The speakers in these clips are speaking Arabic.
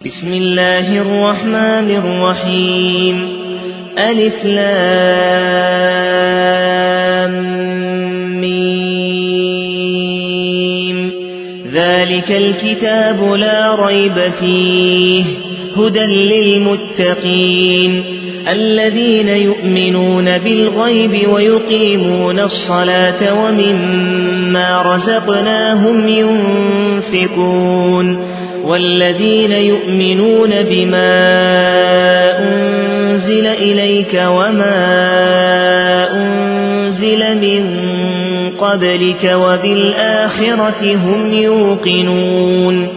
بسم الله الرحمن الرحيم ألف لام ميم ذلك الكتاب لا ريب فيه هدى للمتقين الذين يؤمنون بالغيب ويقيمون الصلاة ومما رزقناهم ينفقون والذين يؤمنون بما أنزل إليك وما أنزل من قبلك وبالآخرة هم يوقنون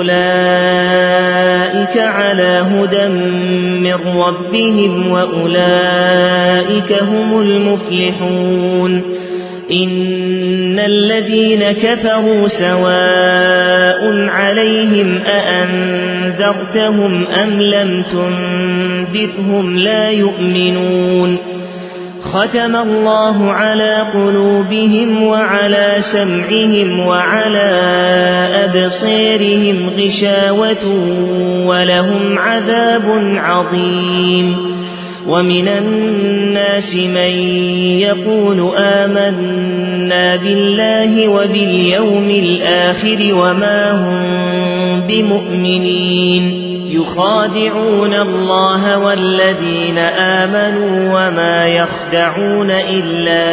أولئك على هدى من ربهم وأولئك هم المفلحون إن الذين كفروا سواء عليهم أأنذرتهم أم لم تنذرهم لا يؤمنون ختم الله على قلوبهم وعلى سمعهم وعلى أبصارهم غشاوة ولهم عذاب عظيم ومن الناس من يقول آمنا بالله وباليوم الآخر وما هم بمؤمنين يخادعون الله والذين آمنوا وما يخدعون إلا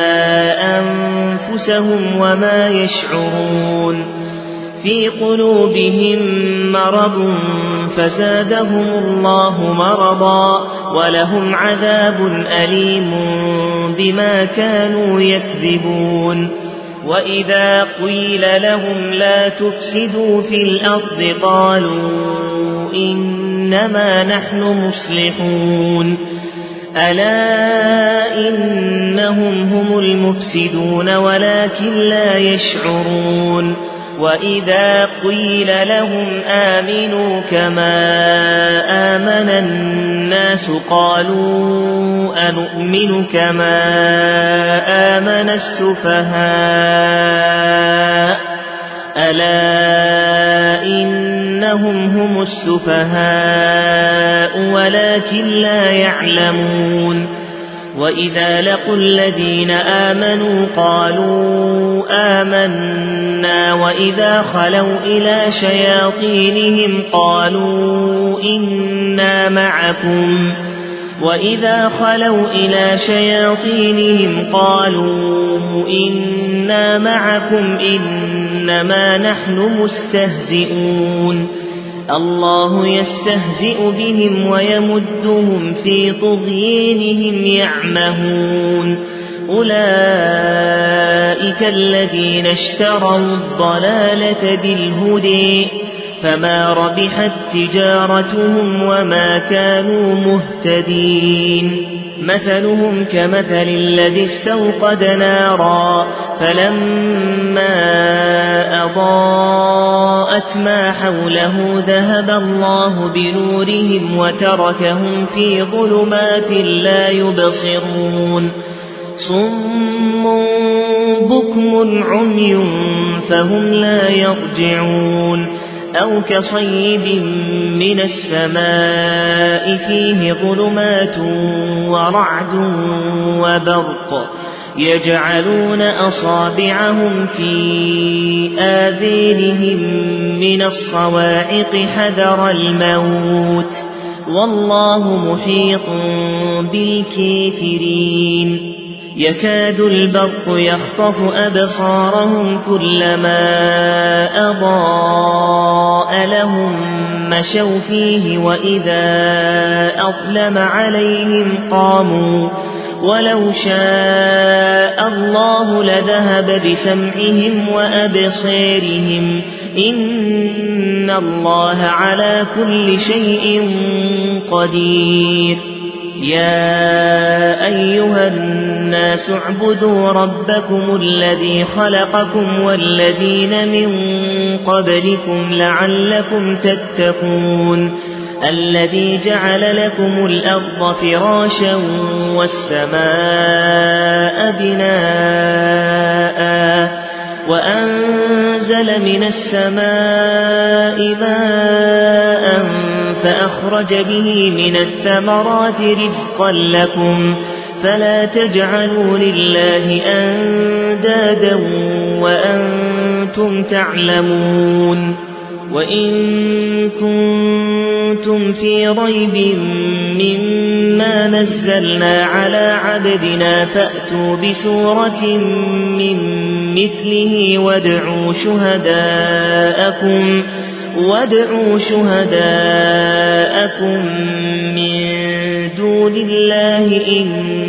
أنفسهم وما يشعرون في قلوبهم مرض فزادهم الله مرضا ولهم عذاب أليم بما كانوا يكذبون وإذا قيل لهم لا تفسدوا في الأرض قالوا إنما نحن مصلحون ألا إنهم هم المفسدون ولكن لا يشعرون وإذا قيل لهم آمنوا كما آمن الناس قالوا أنؤمن كما آمن السفهاء ألا إنهم هم السفهاء ولكن لا يعلمون وإذا لقوا الذين آمنوا قالوا آمنا وإذا خلوا إلى شياطينهم قالوا إنا معكم إنما نحن مستهزئون الله يستهزئ بهم ويمدهم في طغيانهم يعمهون أولئك الذين اشتروا الضلالة بالهدى فما ربحت تجارتهم وما كانوا مهتدين مثلهم كمثل الذي استوقد نارا فلما أضاءت ما حوله ذهب الله بنورهم وتركهم في ظلمات لا يبصرون صم بكم عمي فهم لا يرجعون أو كصيب من السماء فيه ظلمات ورعد وبرق يجعلون أصابعهم في آذانهم من الصواعق حذر الموت والله محيط بالكافرين يكاد البرق يخطف أبصارهم كلما أضاء لهم مشوا فيه وإذا أظلم عليهم قاموا ولو شاء الله لذهب بسمعهم وأبصارهم إن الله على كل شيء قدير يا أيها الناس اعبدوا ربكم الذي خلقكم والذين من قبلكم لعلكم تتقون الذي جعل لكم الأرض فراشا والسماء بناء وأنزل من السماء ماء فأخرج به من الثمرات رزقا لكم فلا تجعلوا لله أندادا وأنتم تعلمون وإن كنتم في ريب مما نزلنا على عبدنا فأتوا بسورة من مثله وادعوا شهداءكم من دون الله إن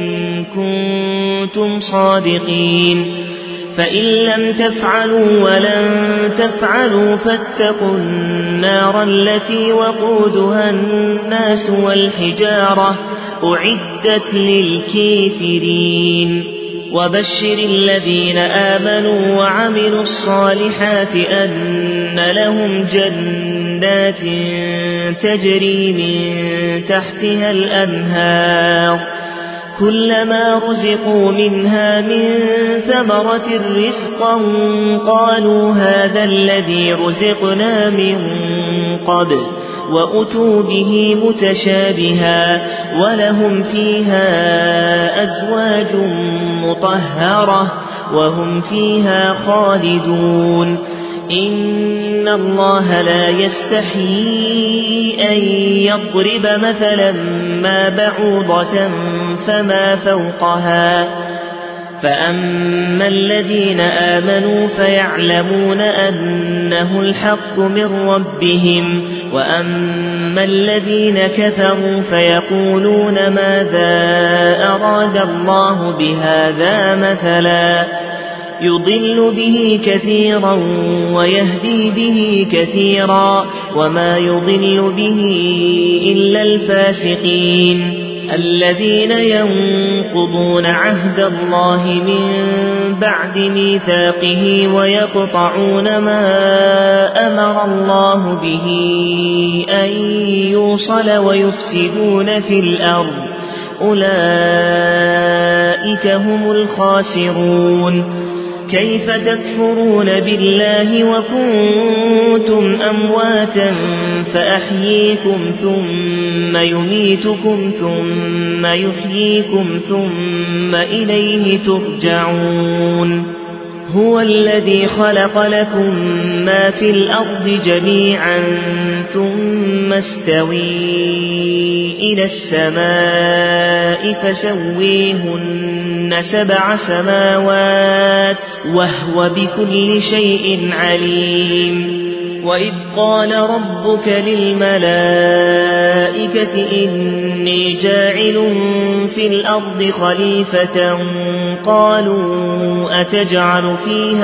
كنتم صادقين فإن لم تفعلوا ولن تفعلوا فاتقوا النار التي وقودها الناس والحجارة أعدت للكافرين وبشر الذين آمنوا وعملوا الصالحات أن لهم جنات تجري من تحتها الأنهار كلما رزقوا منها من ثمرة رزقا قالوا هذا الذي رزقنا من قبل وأتوا به متشابها ولهم فيها أزواج مطهرة وهم فيها خالدون إن الله لا يستحيي أن يضرب مثلا ما بعوضة فما فوقها فأما الذين آمنوا فيعلمون أنه الحق من ربهم وأما الذين كفروا فيقولون ماذا أراد الله بهذا مثلا يضل به كثيرا ويهدي به كثيرا وما يضل به إلا الفاسقين الذين ينقضون عهد الله من بعد ميثاقه ويقطعون ما أمر الله به أن يوصل ويفسدون في الأرض أولئك هم الخاسرون كيف تكفرون بالله وكنتم أمواتا فأحييكم ثم يميتكم ثم يحييكم ثم إليه ترجعون هو الذي خلق لكم ما في الأرض جميعا ثم استوي إلى السماء فسويهن 7 سماوات وهو بكل شيء عليم وإذ قال ربك للملائكة إني جاعل في الأرض خليفة قالوا أتجعل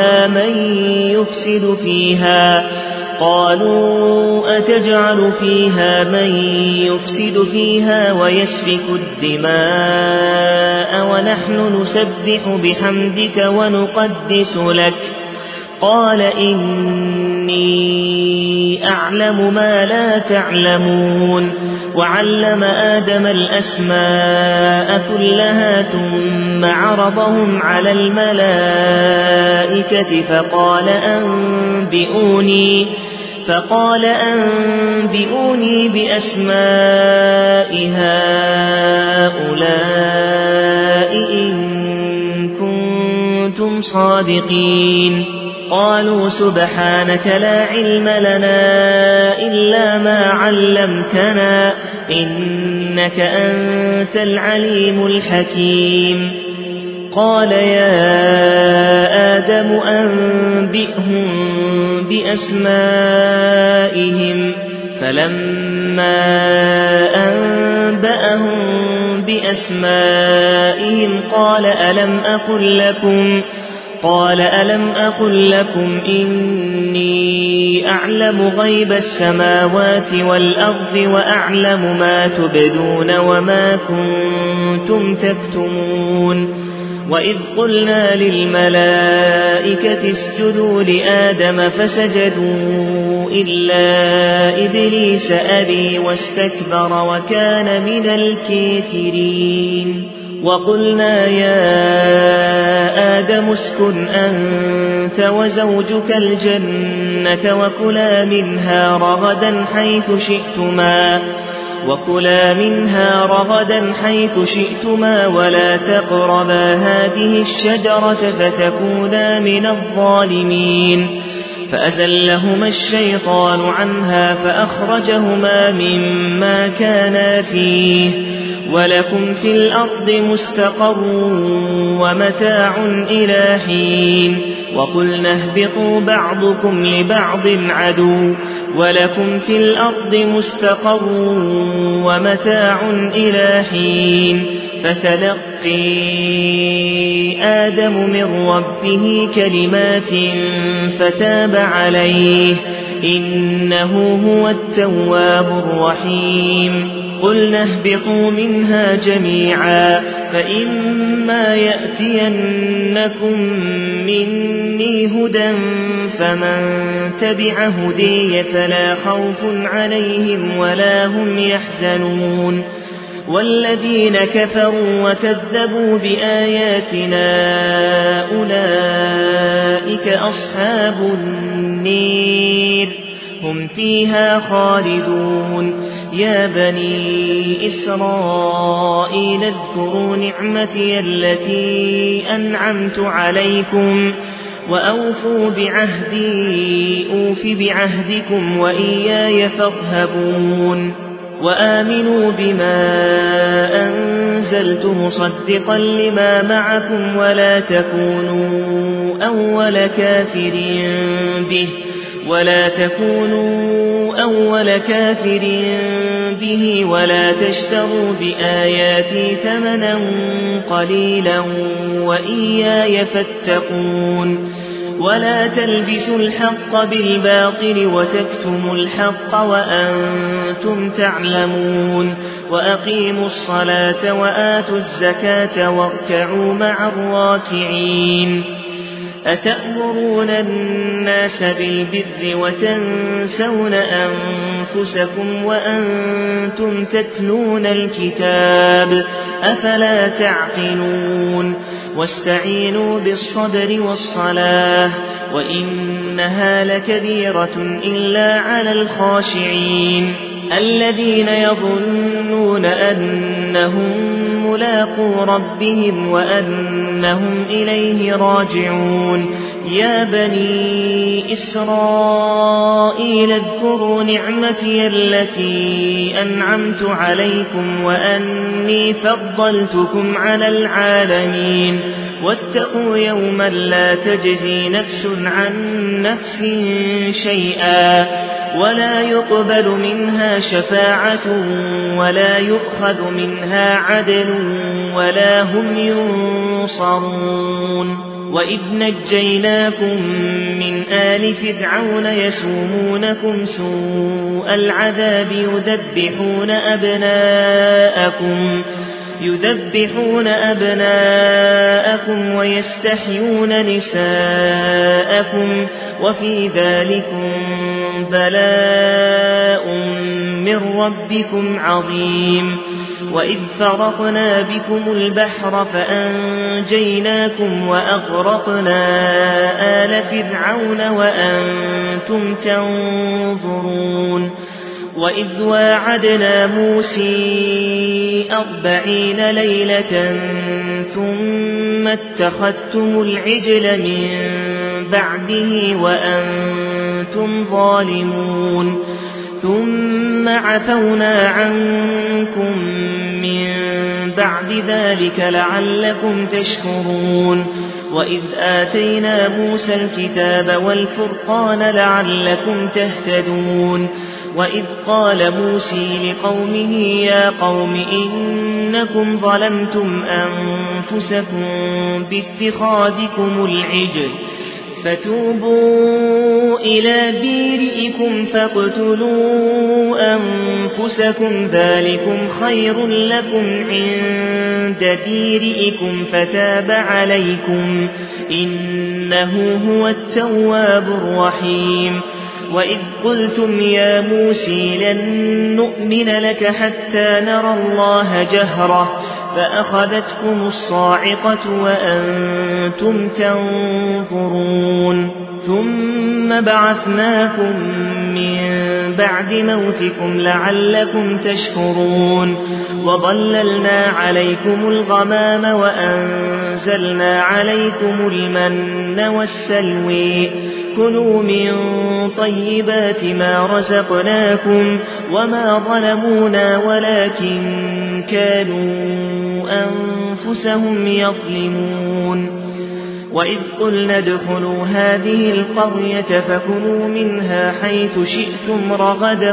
فيها من يفسد فيها ويسفك الدماء ونحن نسبح بحمدك ونقدس لك قال إني أعلم ما لا تعلمون وعلم آدم الأسماء كلها ثم عرضهم على الملائكة فقال أنبئوني بأسماء هؤلاء إن كنتم صادقين قالوا سبحانك لا علم لنا إلا ما علمتنا إنك أنت العليم الحكيم قال يا آدم أنبئهم بأسمائهم فلما أنبأهم بأسمائهم قال ألم أقل لكم إني أعلم غيب السماوات والأرض وأعلم ما تبدون وما كنتم تكتمون وإذ قلنا للملائكة اسجدوا لآدم فسجدوا إلا إبليس أبي واستكبر وكان من الكافرين وقلنا يا آدم اسكن أنت وزوجك الجنة وكلا منها رغدا حيث شئتما ولا تقربا هذه الشجرة فتكونا من الظالمين فأزلهما الشيطان عنها فأخرجهما مما كانا فيه ولكم في الأرض مستقر ومتاع إلى حين وقلنا اهبطوا بعضكم لبعض عدو ولكم في الأرض مستقر ومتاع إلى حين فتلقي آدم من ربه كلمات فتاب عليه إنه هو التواب الرحيم قلنا اهبطوا منها جميعا فإما يأتينكم مني هدى فمن تبع هدي فلا خوف عليهم ولا هم يحزنون والذين كفروا وكذبوا بآياتنا أولئك أصحاب النير هم فيها خالدون يا بني إسرائيل اذكروا نعمتي التي أنعمت عليكم وأوفوا بعهدي أوف بعهدكم وإياي فارهبون وآمنوا بما أنزلت مصدقا لما معكم ولا تكونوا أول كافر به ولا تشتروا بآياتي ثمنا قليلا وإياي فاتقون ولا تلبسوا الحق بالباطل وتكتموا الحق وأنتم تعلمون وأقيموا الصلاة وآتوا الزكاة واركعوا مع الراكعين أتأمرون الناس بالبر وتنسون أنفسكم وأنتم تتلون الكتاب أفلا تعقلون واستعينوا بالصبر والصلاة وإنها لكبيرة إلا على الخاشعين الذين يظنون أنهم ملاقو ربهم وأنهم إليه راجعون يا بني إسرائيل اذكروا نعمتي التي أنعمت عليكم وأني فضلتكم على العالمين واتقوا يوما لا تجزي نفس عن نفس شيئا ولا يقبل منها شفاعة ولا يؤخذ منها عدل ولا هم ينصرون وإذ نجيناكم من آل فرعون يسومونكم سوء العذاب يذبحون أبناءكم ويستحيون نساءكم وفي ذلكم بلاء من ربكم عظيم وإذ فرقنا بكم البحر فأنجيناكم وأغرقنا آل فرعون وأنتم تنظرون وإذ واعدنا موسى 40 ليلة ثم اتخذتم العجل من بعده وأنتم ظالمون ثم عفونا عنكم من بعد ذلك لعلكم تشكرون وإذ آتينا موسى الكتاب والفرقان لعلكم تهتدون وإذ قال موسى لقومه يا قوم إنكم ظلمتم أنفسكم باتخاذكم العجل فتوبوا إلى بارئكم فاقتلوا أنفسكم ذلكم خير لكم عند بارئكم فتاب عليكم إنه هو التواب الرحيم وإذ قلتم يا موسى لن نؤمن لك حتى نرى الله جهرة فأخذتكم الصاعقة وأنتم تنظرون ثم بعثناكم من بعد موتكم لعلكم تشكرون وظللنا عليكم الغمام وأنزلنا عليكم المن والسلوى كلوا من طيبات ما رزقناكم وما ظلمونا ولكن كانوا أنفسهم يظلمون وإذ قلنا ادخلوا هذه القرية فكلوا منها حيث شئتم رغدا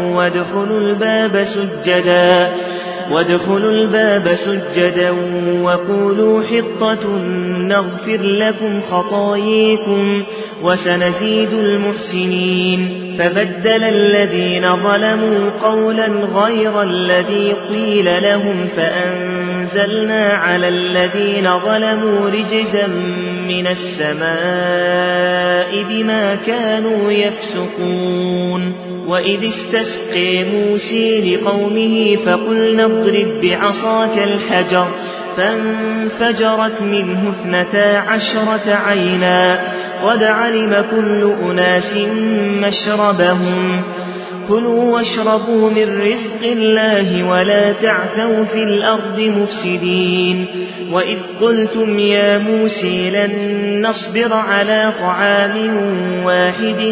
وادخلوا الباب سجدا وقولوا حطة نغفر لكم خطاياكم وسنزيد المحسنين فبدل الذين ظلموا قولا غير الذي قيل لهم فأنزلنا على الذين ظلموا رجزا من السماء بما كانوا يفسقون وإذ استسقى موسى لقومه فقلنا اضرب بعصاك الحجر فانفجرت منه 12 عينا قد علم كل أناس مشربهم كلوا واشربوا من رزق الله ولا تعثوا في الأرض مفسدين وإذ قلتم يا موسى لن نصبر على طعام واحد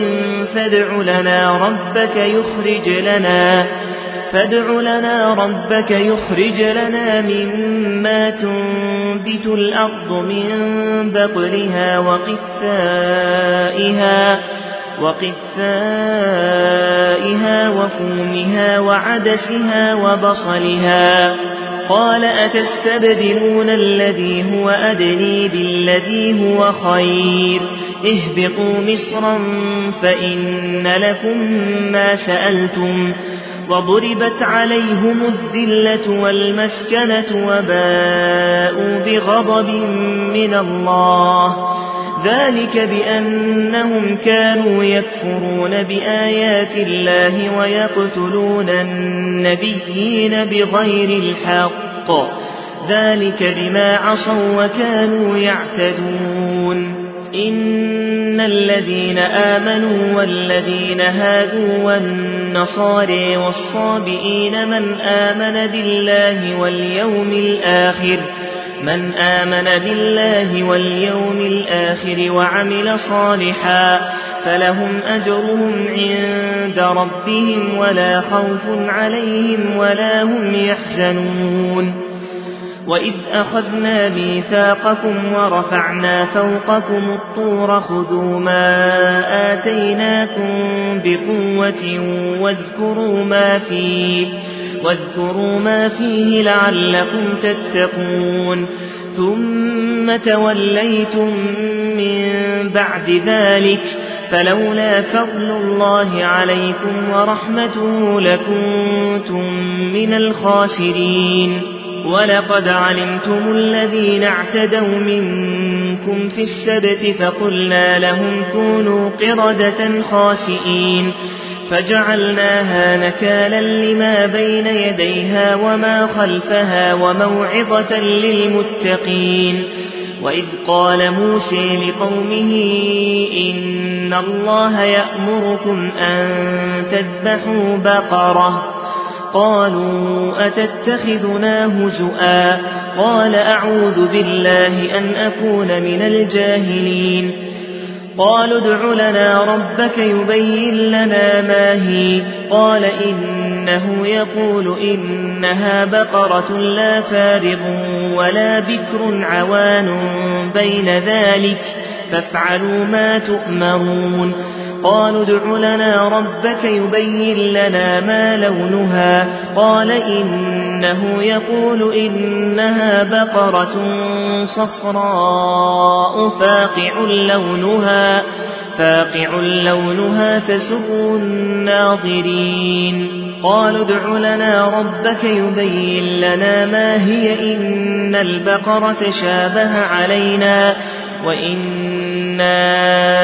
فادع لنا ربك يخرج لنا مما تنبت الأرض من بقلها وقثائها وفومها وعدسها وبصلها قال أتستبدلون الذي هو أدنى بالذي هو خير اهبطوا مصرا فإن لكم ما سألتم وضربت عليهم الذلة والمسكنة وباءوا بغضب من الله ذلك بأنهم كانوا يكفرون بآيات الله ويقتلون النبيين بغير الحق ذلك بما عصوا وكانوا يعتدون إن الذين آمنوا والذين هادوا والنصارى والصابئين من آمن بالله واليوم الآخر وعمل صالحا فلهم أجرهم عند ربهم ولا خوف عليهم ولا هم يحزنون وإذ أخذنا ميثاقكم ورفعنا فوقكم الطور خذوا ما آتيناكم بقوة واذكروا ما فيه لعلكم تتقون ثم توليتم من بعد ذلك فلولا فضل الله عليكم ورحمته لكنتم من الخاسرين ولقد علمتم الذين اعتدوا منكم في السبت فقلنا لهم كونوا قردة خاسئين فجعلناها نكالا لما بين يديها وما خلفها وموعظة للمتقين وإذ قال موسى لقومه إن الله يأمركم أن تذبحوا بقرة قالوا أتتخذنا هزؤا قال أعوذ بالله أن أكون من الجاهلين قالوا ادع لنا ربك يبين لنا ما هي قال إنه يقول إنها بقرة لا فارغ ولا بكر عوان بين ذلك فافعلوا ما تؤمرون قالوا ادع لنا ربك يبين لنا ما لونها قال إنه يقول إنها بقرة صفراء فاقع لونها تسر الناظرين قالوا ادع لنا ربك يبين لنا ما هي إن البقرة شابه علينا وإنا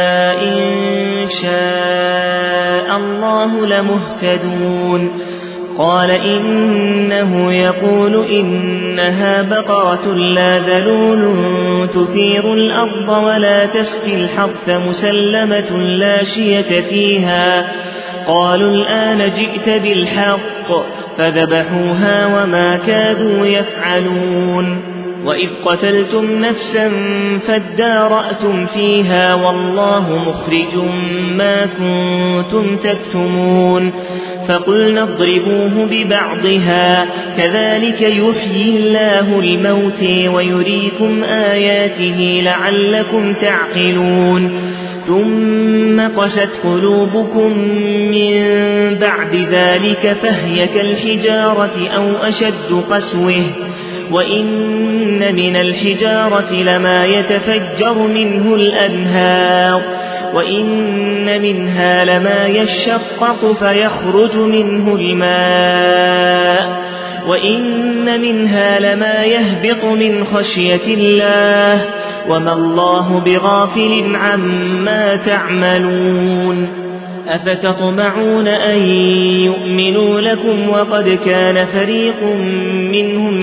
إن شاء الله لمهتدون قال إنه يقول إنها بقرة لا ذلول تثير الأرض ولا تسقي الحرث مسلمة لا شية فيها. قالوا الآن جئت بالحق فذبحوها وما كادوا يفعلون. وإذ قتلتم نفسا فادارأتم فيها والله مخرج ما كنتم تكتمون. فقلنا اضربوه ببعضها كذلك يحيي الله الموت ويريكم آياته لعلكم تعقلون. ثم قست قلوبكم من بعد ذلك فهي كالحجارة أو أشد قسوة وإن من الحجارة لما يتفجر منه الأنهار وإن منها لما يشقق فيخرج منه الماء وإن منها لما يهبط من خشية الله وما الله بغافل عما تعملون. أفتطمعون أن يؤمنوا لكم وقد كان فريق منهم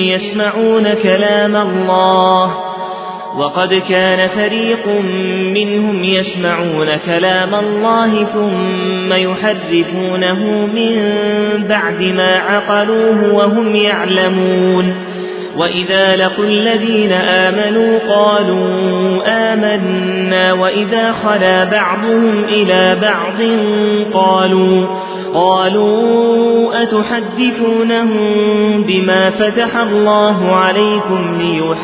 يسمعون كلام الله ثم يحرفونه من بعد ما عقلوه وهم يعلمون. وإذا لقوا الذين آمنوا قالوا آمنا وإذا خلا بعضهم إلى بعض قالوا أتحدثونهم بما فتح الله عليكم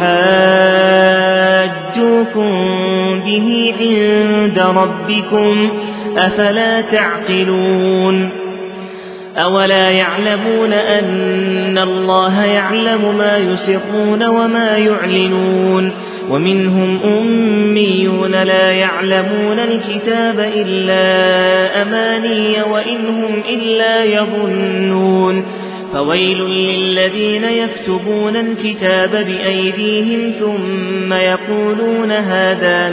ليحاجوكم به عند ربكم أفلا تعقلون. أولا يعلمون أن الله يعلم ما يسرون وما يعلنون. ومنهم أميون لا يعلمون الكتاب إلا أماني وإن هم إلا يظنون. فويل للذين يكتبون الكتاب بأيديهم ثم يقولون هذا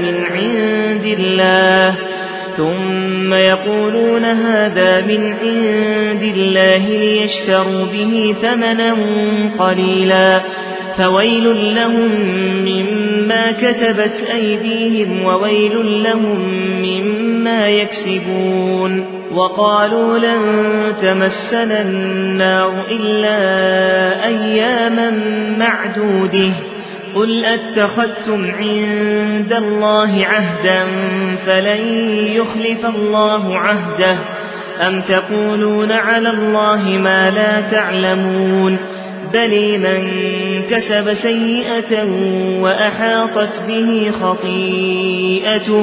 من عند الله ليشتروا به ثمنا قليلا فويل لهم مما كتبت أيديهم وويل لهم مما يكسبون. وقالوا لن تمسنا النار إلا أياما معدودة قل أتخذتم عند الله عهدا فلن يخلف الله عهده أم تقولون على الله ما لا تعلمون. بل من كسب سيئة وأحاطت به خطيئته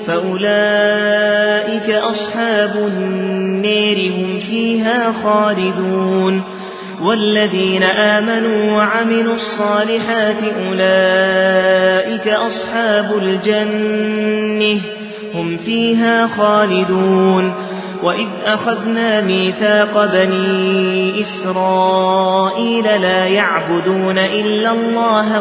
فأولئك أصحاب النار هم فيها خالدون. والذين آمنوا وعملوا الصالحات أولئك أصحاب الجنة هم فيها خالدون. وإذ أخذنا ميثاق بني إسرائيل لا يعبدون إلا الله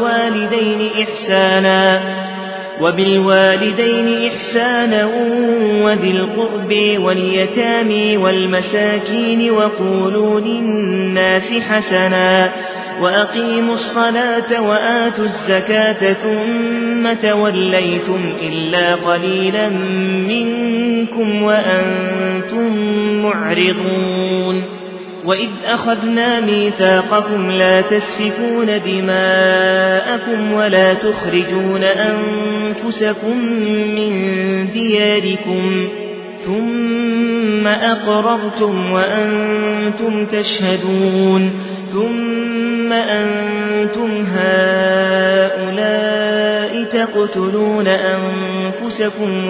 وبالوالدين إحسانا وذي القرب واليتامى والمساكين وقولوا للناس حسنا وأقيموا الصلاة وآتوا الزكاة ثم توليتم إلا قليلا منكم وأنتم معرضون. وإذ أخذنا ميثاقكم لا تسفكون دماءكم ولا تخرجون أنفسكم من دياركم ثم أقررتم وأنتم تشهدون ثم أنتم هؤلاء تقتلون أنفسكم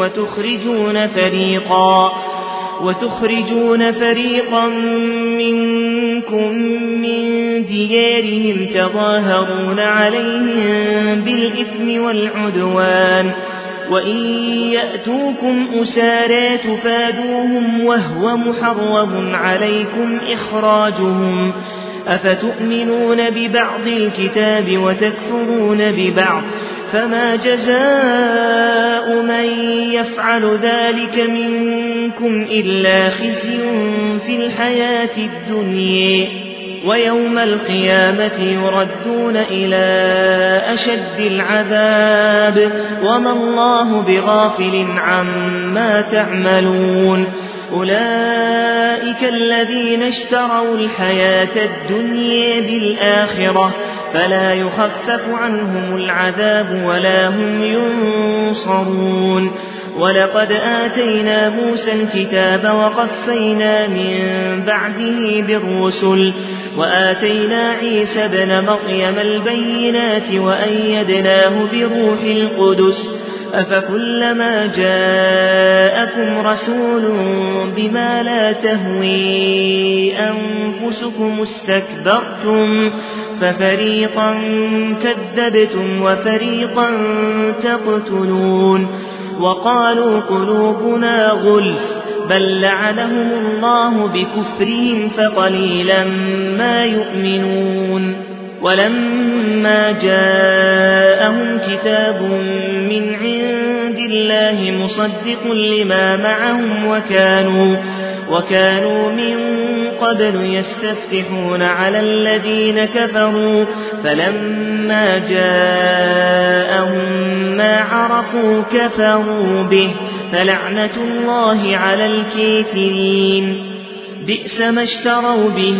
وتخرجون فريقا منكم من ديارهم تظاهرون عليهم بالإثم والعدوان وإن يأتوكم أسارى تفادوهم وهو محرم عليكم إخراجهم أفتؤمنون ببعض الكتاب وتكفرون ببعض فما جزاء من يفعل ذلك منكم إلا خزي في الحياة الدنيا ويوم القيامة يردون إلى أشد العذاب وما الله بغافل عما تعملون أولئك الذين اشتروا الحياة الدنيا بالآخرة فلا يخفف عنهم العذاب ولا هم ينصرون ولقد آتينا موسى الكتاب وقفينا من بعده بالرسل وآتينا عيسى ابن مريم البينات وأيدناه بروح القدس أفكلما جاءكم رسول بما لا تهوي أنفسكم استكبرتم ففريقا كذبتم وفريقا تقتلون وقالوا قلوبنا غلف بل لعنهم الله بكفرهم فقليلا ما يؤمنون ولما جاءهم كتاب من عند الله مصدق لما معهم وكانوا من قبل يستفتحون على الذين كفروا فلما جاءهم ما عرفوا كفروا به فلعنة الله على الكافرين بئس ما اشتروا به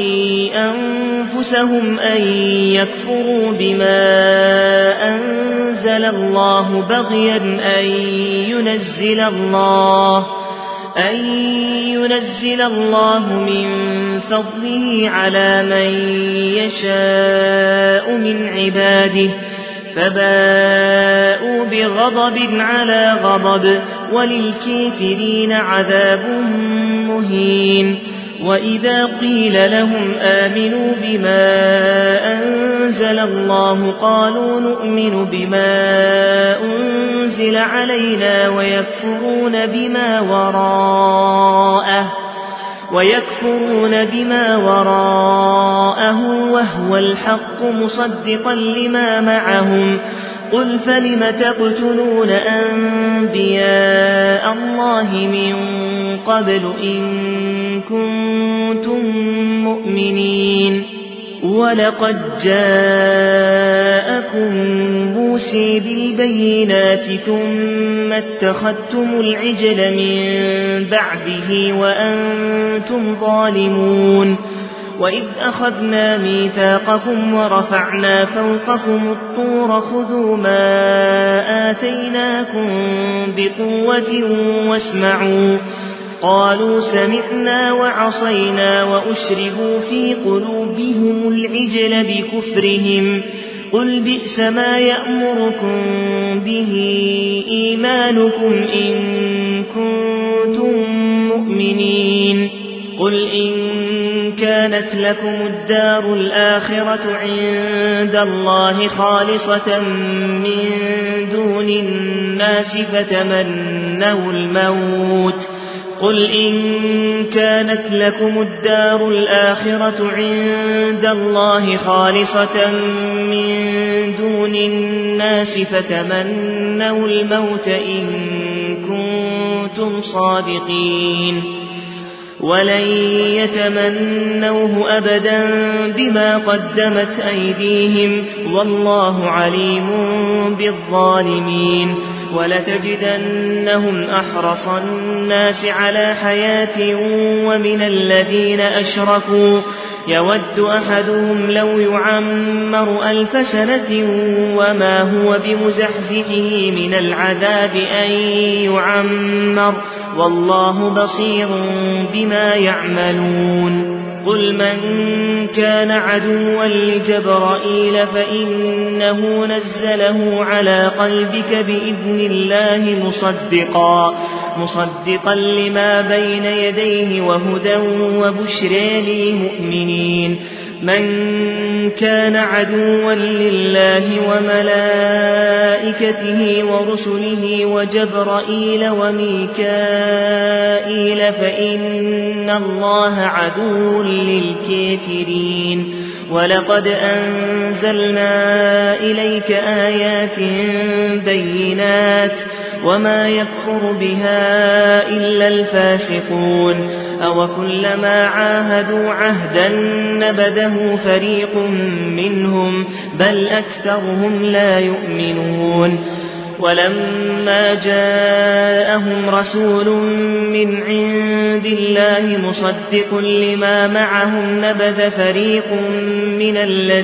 أنفسهم أن يكفروا بما أنزل الله بغيا أن ينزل الله من فضله على من يشاء من عباده فباءوا بغضب على غضب وللكافرين عذاب مهين وإذا قيل لهم آمنوا بما أنزل الله قالوا نؤمن بما أنزل علينا ويكفرون بما وراءه وهو الحق مصدقا لما معهم قل فلم تقتلون أنبياء الله من قبل إن كنتم مؤمنين ولقد جاءكم موسى بالبينات ثم اتخذتم العجل من بعده وأنتم ظالمون وإذ أخذنا ميثاقكم ورفعنا فوقكم الطور خذوا ما آتيناكم بقوة واسمعوا قالوا سمعنا وعصينا وأشربوا في قلوبهم العجل بكفرهم قل بئس ما يأمركم به إيمانكم إن كنتم مؤمنين قل إن كانت لكم الدار الآخرة عند الله خالصة من دون الناس فتمنوا الموت قل إن كانت لكم الدار الآخرة عند الله خالصة من دون الناس فتمنوا الموت إن كنتم صادقين ولن يتمنوه أبدا بما قدمت أيديهم والله عليم بالظالمين ولتجدنهم أحرص الناس على حياة ومن الذين أشركوا يود أحدهم لو يعمر 1000 سنة وما هو بمزحزحه من العذاب أن يعمر والله بصير بما يعملون قل من كان عدوا لجبرائيل فإنه نزله على قلبك بإذن الله مصدقا لما بين يديه وهدى وبشرى للمؤمنين من كان عدوا لله وملائكته ورسله وجبرائيل وميكائيل فإن الله عدو للكافرين ولقد أنزلنا إليك آيات بينات وما يكفر بها إلا الفاسقون أو كلما عاهدوا عهدا نبذه فريق منهم بل أكثرهم لا يؤمنون ولما جاءهم رسول من عند الله مصدق لما معهم نبذ فريق من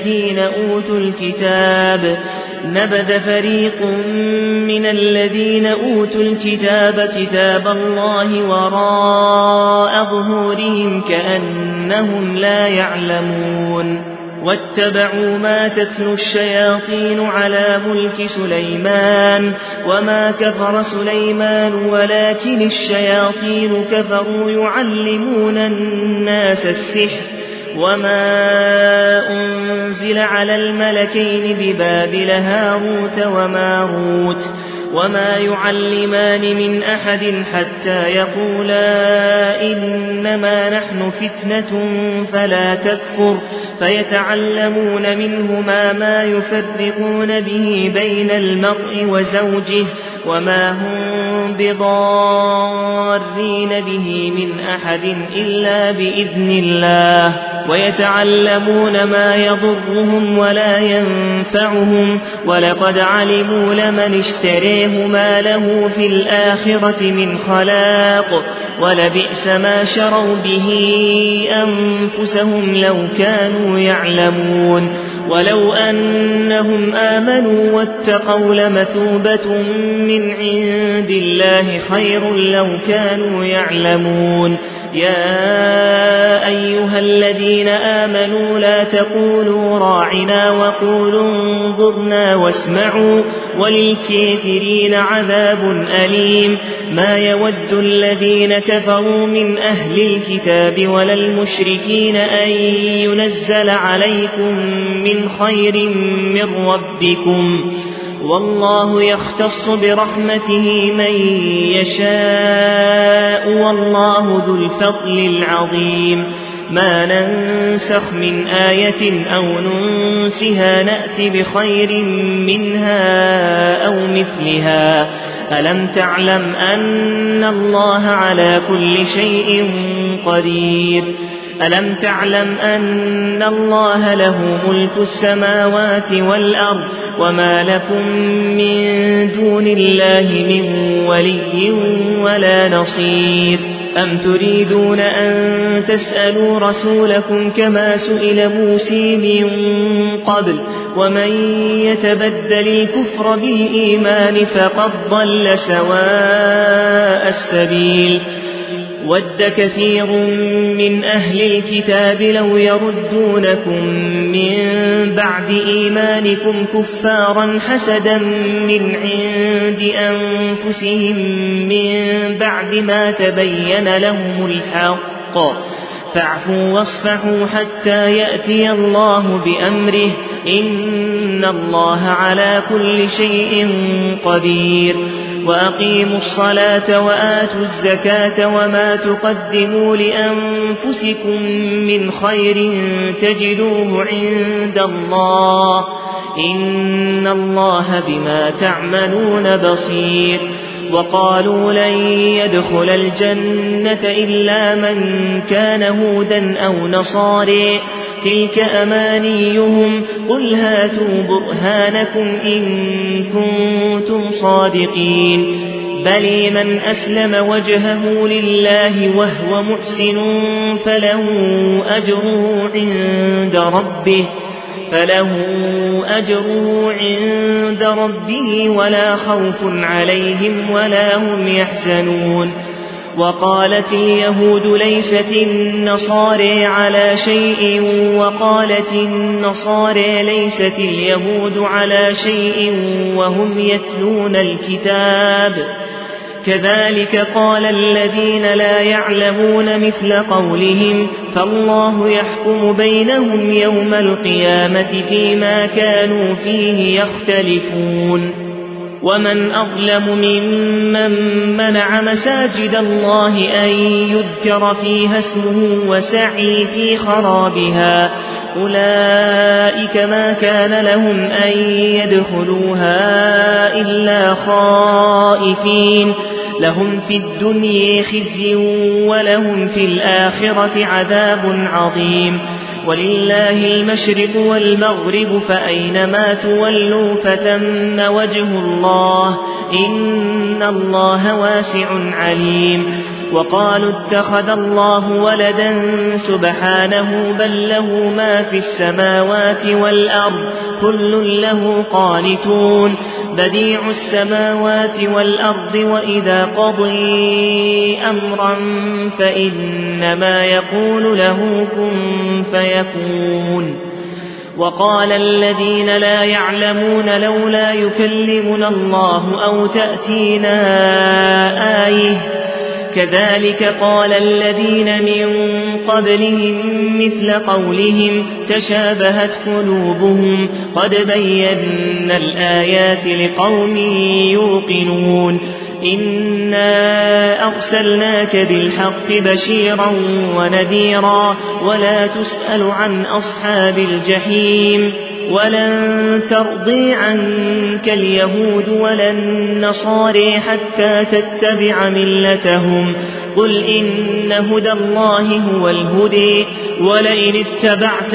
الذين أوتوا الكتاب كتاب الله وراء ظهورهم كأنهم لا يعلمون واتبعوا ما تتلو الشياطين على ملك سليمان وما كفر سليمان ولكن الشياطين كفروا يعلمون الناس السحر وما أنزل على الملكين ببابل هاروت وماروت وما يعلمان من أحد حتى يقولا إنما نحن فتنة فلا تكفر فيتعلمون منهما ما يفرقون به بين المرء وزوجه وما هم بضارين به من أحد إلا بإذن الله ويتعلمون ما يضرهم ولا ينفعهم ولقد علموا لمن اشتريه ما له في الآخرة من خلاق ولبئس ما شروا به أنفسهم لو كانوا يعلمون ولو أنهم آمنوا واتقوا لمثوبة من عند الله خير لو كانوا يعلمون يا أيها الذين آمنوا لا تقولوا راعنا وقولوا انظرنا واسمعوا وللكافرين عذاب أليم ما يود الذين كفروا من أهل الكتاب ولا المشركين أن ينزل عليكم من خير من ربكم والله يختص برحمته من يشاء والله ذو الفضل العظيم ما ننسخ من آية أو ننسها نأت بخير منها أو مثلها ألم تعلم أن الله على كل شيء قدير ألم تعلم أن الله له ملك السماوات والأرض وما لكم من دون الله من ولي ولا نصير أم تريدون أن تسألوا رسولكم كما سئل موسى من قبل ومن يتبدل الكفر بالإيمان فقد ضل سواء السبيل ود كثير من أهل الكتاب لو يردونكم من بعد إيمانكم كفارا حسدا من عند أنفسهم من بعد ما تبين لهم الحق فاعفوا واصفحوا حتى يأتي الله بأمره إن الله على كل شيء قدير وأقيموا الصلاة وآتوا الزكاة وما تقدموا لأنفسكم من خير تجدوه عند الله إن الله بما تعملون بصير وقالوا لن يدخل الجنة إلا من كان هودا أو نصارى تلك أمانيهم قل هاتوا برهانكم إن كنتم صادقين بل من أسلم وجهه لله وهو محسن فله أجره عند ربه ولا خوف عليهم ولا هم يحزنون وقالت اليهود ليست النصارى على شيء وقالت النصارى ليست اليهود على شيء وهم يتلون الكتاب كذلك قال الذين لا يعلمون مثل قولهم فالله يحكم بينهم يوم القيامة فيما كانوا فيه يختلفون ومن أظلم ممن منع مساجد الله أن يذكر فيها اسمه وسعي في خرابها أولئك ما كان لهم أن يدخلوها إلا خائفين لهم في الدنيا خزي ولهم في الآخرة عذاب عظيم ولله المشرق والمغرب فأينما تولوا فثم وجه الله إن الله واسع عليم وقالوا اتخذ الله ولدا سبحانه بل له ما في السماوات والأرض كل له قانتون بديع السماوات والأرض وإذا قضي أمرا فإنما يقول له كن فيكون وقال الذين لا يعلمون لولا يكلمنا الله أو تأتينا آية كذلك قال الذين من قبلهم مثل قولهم تشابهت قلوبهم قد بينا الآيات لقوم يوقنون إنا أرسلناك بالحق بشيرا ونذيرا ولا تسأل عن أصحاب الجحيم ولن ترضي عنك اليهود ولا النصارى حتى تتبع ملتهم قل إن هدى الله هو الهدي ولئن اتبعت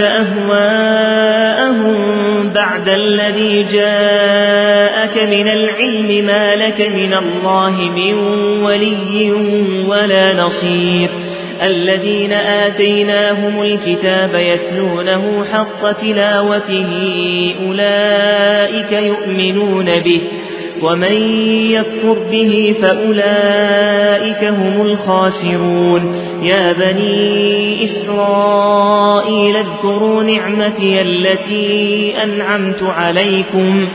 أهواءهم بعد الذي جاءك من العلم ما لك من الله من ولي ولا نصير الذين آتيناهم الكتاب يتلونه حق تلاوته أولئك يؤمنون به ومن يكفر به فأولئك هم الخاسرون يا بني إسرائيل اذكروا نعمتي التي أنعمت عليكم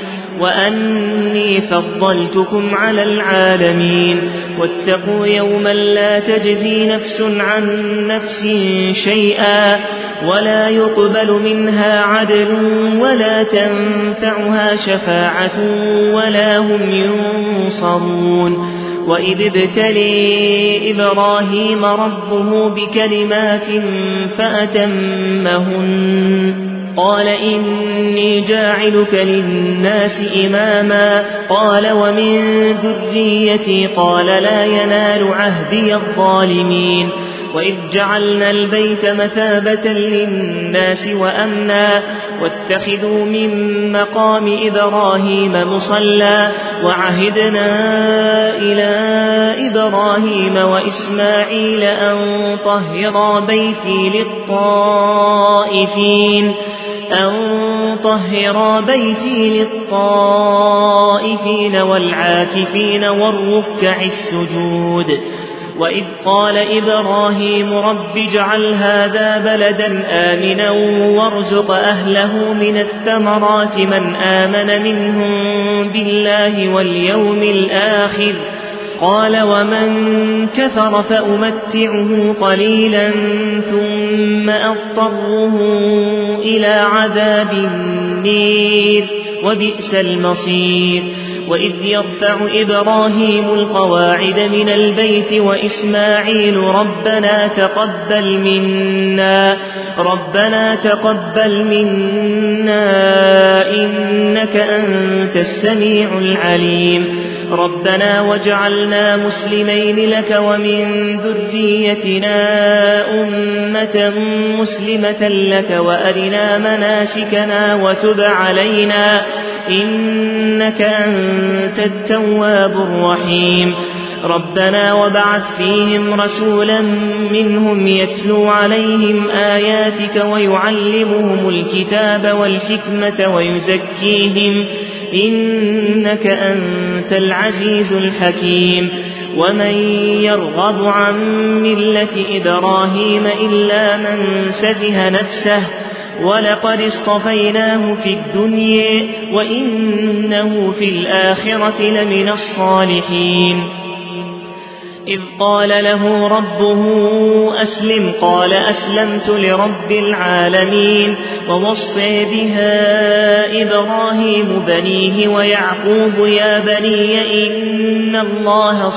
وأني فضلتكم على العالمين واتقوا يوما لا تجزي نفس عن نفس شيئا ولا يقبل منها عدل ولا تنفعها شفاعة ولا هم ينصرون وإذ ابتلي إبراهيم ربه بكلمات فأتمهن قال إني جاعلك للناس إماما قال ومن ذريتي قال لا ينال عهدي الظالمين وإذ جعلنا البيت مثابة للناس وأمنا واتخذوا من مقام إبراهيم مصلى وعهدنا إلى إبراهيم وإسماعيل أن طهرا بيتي للطائفين والعاكفين والركع السجود وإذ قال إبراهيم رب اجعل هذا بلدا آمنا وارزق أهله من الثمرات من آمن منهم بالله واليوم الآخر قال ومن كفر فأمتعه قليلا ثم أضطره إلى عذاب النير وبئس المصير وإذ يرفع إبراهيم القواعد من البيت وإسماعيل ربنا تقبل منا إنك أنت السميع العليم ربنا واجعلنا مسلمين لك ومن ذريتنا أمة مسلمة لك وأرنا مناسكنا وتب علينا إنك أنت التواب الرحيم ربنا وابعث فيهم رسولا منهم يتلو عليهم آياتك ويعلمهم الكتاب والحكمة ويزكيهم إنك أنت العزيز الحكيم ومن يرغب عن ملة إبراهيم إلا من سفه نفسه ولقد اصطفيناه في الدنيا وإنه في الآخرة لمن الصالحين إذ قال له ربه أسلم قال أسلمت لرب العالمين ووصى بها إبراهيم بنيه ويعقوب يا بني إن الله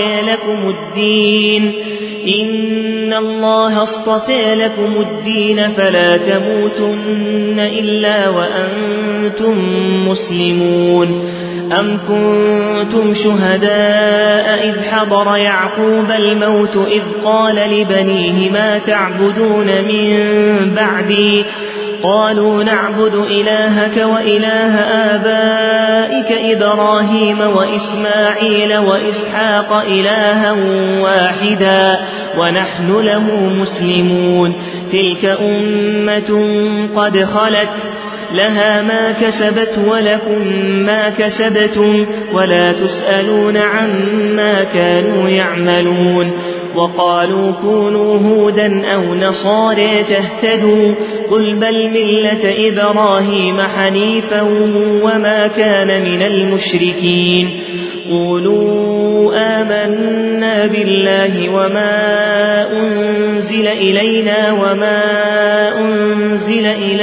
اصطفى لكم الدين فلا تموتن إلا وأنتم مسلمون أم كنتم شهداء إذ حضر يعقوب الموت إذ قال لبنيه ما تعبدون من بعدي قالوا نعبد إلهك وإله آبائك إبراهيم وإسماعيل وإسحاق إلها واحدا ونحن له مسلمون تلك أمة قد خلت لها ما كسبت ولكم ما كسبتم ولا تسألون عما كانوا يعملون وقالوا كونوا هودا أو نصارى تهتدوا قل بل ملة إبراهيم حنيفا وما كان من المشركين قولوا آمنا بالله وما أنزل إلينا وما أنزل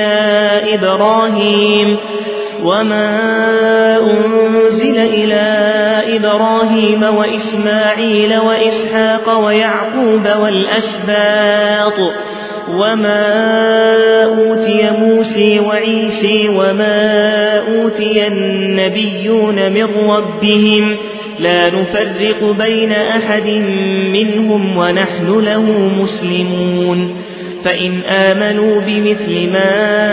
إلى إبراهيم وإسماعيل وإسحاق ويعقوب والأسباط وما أوتي موسى وعيسى وما أوتي النبيون من ربهم لا نفرق بين أحد منهم ونحن له مسلمون فإن آمنوا بمثل ما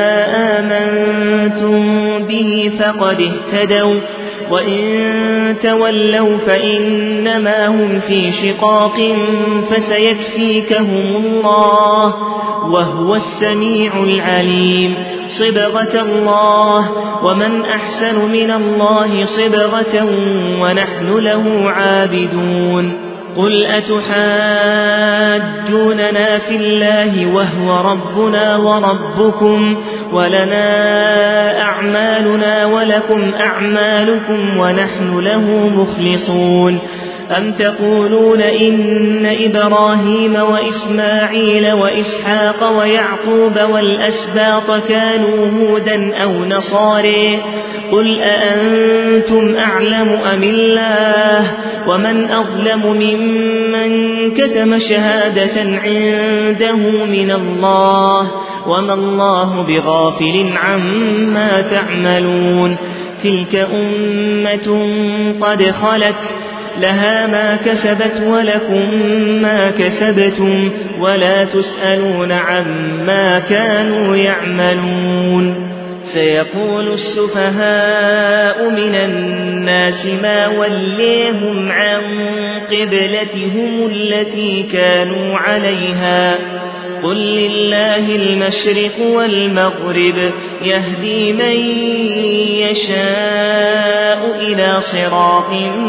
آمنتم به فقد اهتدوا وإن تولوا فإنما هم في شقاق فسيكفيكهم الله وهو السميع العليم صبغة الله ومن أحسن من الله صبغة ونحن له عابدون قل أتحاجوننا في الله وهو ربنا وربكم ولنا أعمالنا ولكم أعمالكم ونحن له مخلصون أم تقولون إن إبراهيم وإسماعيل وإسحاق ويعقوب والأسباط كانوا هودا أو نصارى قل أأنتم أعلم أم الله ومن أظلم ممن كتم شهادة عنده من الله وما الله بغافل عما تعملون تلك أمة قد خلت لها ما كسبت ولكم ما كسبتم ولا تسألون عما كانوا يعملون سيقول السفهاء من الناس ما وليهم عن قبلتهم التي كانوا عليها قل لله المشرق والمغرب يهدي من يشاء إلى صراط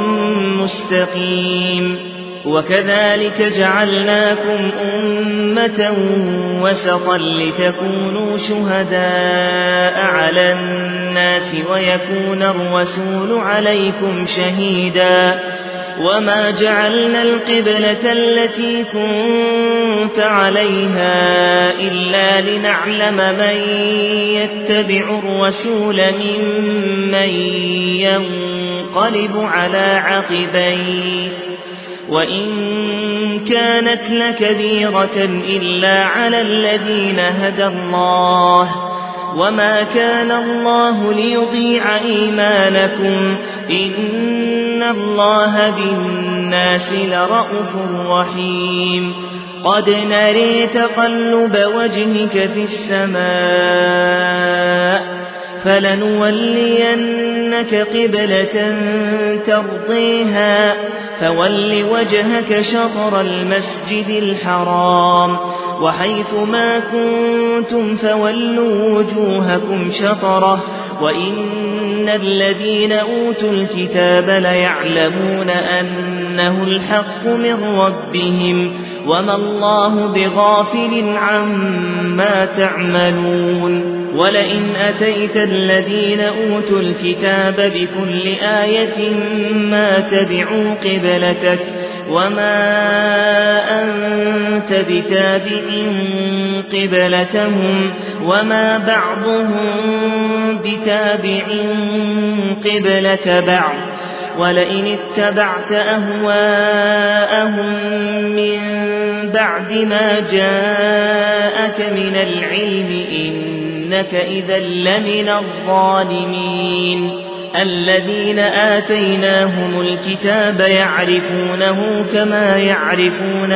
مستقيم وكذلك جعلناكم أمة وسطا لتكونوا شهداء على الناس ويكون الرسول عليكم شهيدا وما جعلنا القبلة التي كنت عليها إلا لنعلم من يتبع الرسول ممن ينقلب على عقبيه وإن كانت لكبيرة إلا على الذين هدى الله وما كان الله ليضيع إيمانكم إن الله بالناس لرءوف رحيم قد نري تقلب وجهك في السماء فلنولينك قبلة ترضيها فول وجهك شطر المسجد الحرام وحيث ما كنتم فولوا وجوهكم شطره وإن الذين أوتوا الكتاب ليعلمون أنه الحق من ربهم وما الله بغافل عما تعملون ولئن أتيت الذين أوتوا الكتاب بكل آية ما تبعوا قبلتك وما أنت بتابع قبلتهم وما بعضهم بتابع قبلة بعض ولئن اتبعت أهواءهم من بعد ما جاءك من العلم إنك إذا لمن الظالمين الذين آتيناهم الكتاب يعرفونه كما يعرفون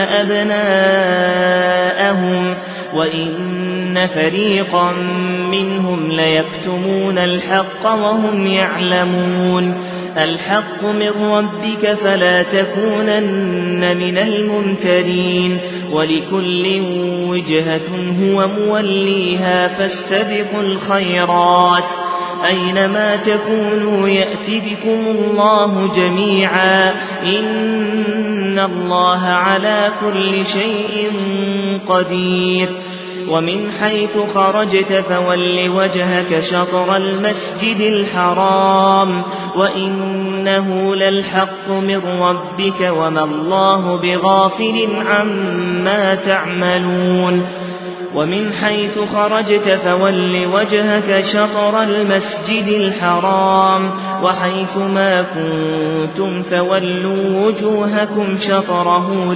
أبناءهم وإن فريقا منهم ليكتمون الحق وهم يعلمون الحق من ربك فلا تكونن من الممترين ولكل وجهة هو موليها فاستبقوا الخيرات أينما تكونوا يأت بكم الله جميعا إن الله على كل شيء قدير ومن حيث خرجت فول وجهك شطر المسجد الحرام وإنه للحق من ربك وما الله بغافل عما تعملون ومن حيث خرجت فول وجهك شطر المسجد الحرام وحيث ما كنتم فولوا وجوهكم شطره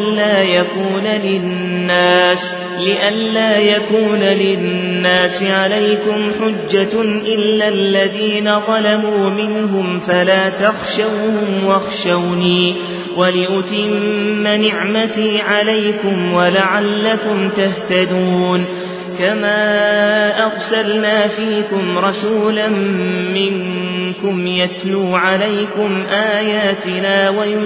لئلا يكون للناس عليكم حجة إلا الذين ظلموا منهم فلا تخشوهم واخشوني ولأتم نعمتي عليكم ولعلكم تهتدون كما أرسلنا فيكم رسولا منكم يتلو عليكم آياتنا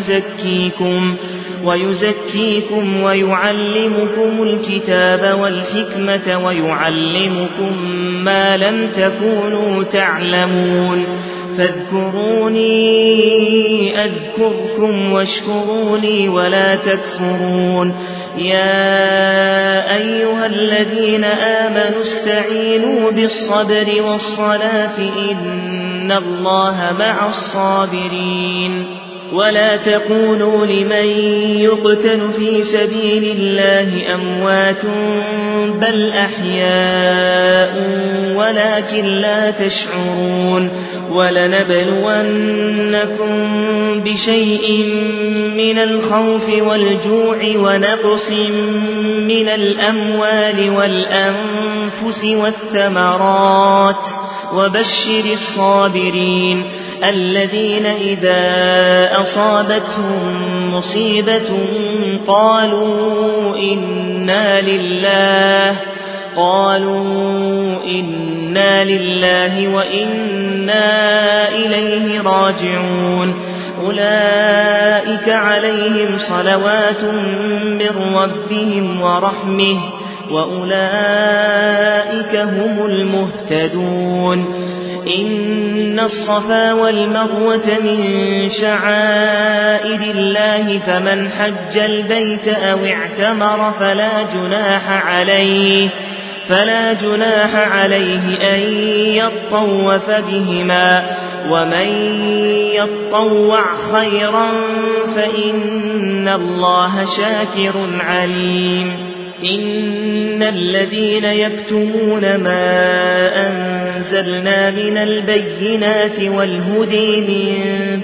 ويزكيكم ويعلمكم الكتاب والحكمة ويعلمكم ما لم تكونوا تعلمون فاذكروني أذكركم واشكروني ولا تكفرون يا أيها الذين آمنوا استعينوا بالصبر والصلاة إن الله مع الصابرين ولا تقولوا لمن يقتل في سبيل الله أموات بل أحياء ولكن لا تشعرون ولنبلونكم بشيء من الخوف والجوع ونقص من الأموال والأنفس والثمرات وبشر الصابرين الذين إذا أصابتهم مصيبة قالوا إنا لله وإنا إليه راجعون أولئك عليهم صلوات من ربهم ورحمة وأولئك هم المهتدون إن الصفا والمروة من شعائر الله فمن حج البيت أو اعتمر فلا جناح عليه أن يطوف بهما ومن يطوع خيرا فإن الله شاكر عليم إن الذين يكتمون ما أنزلنا من البينات والهدى من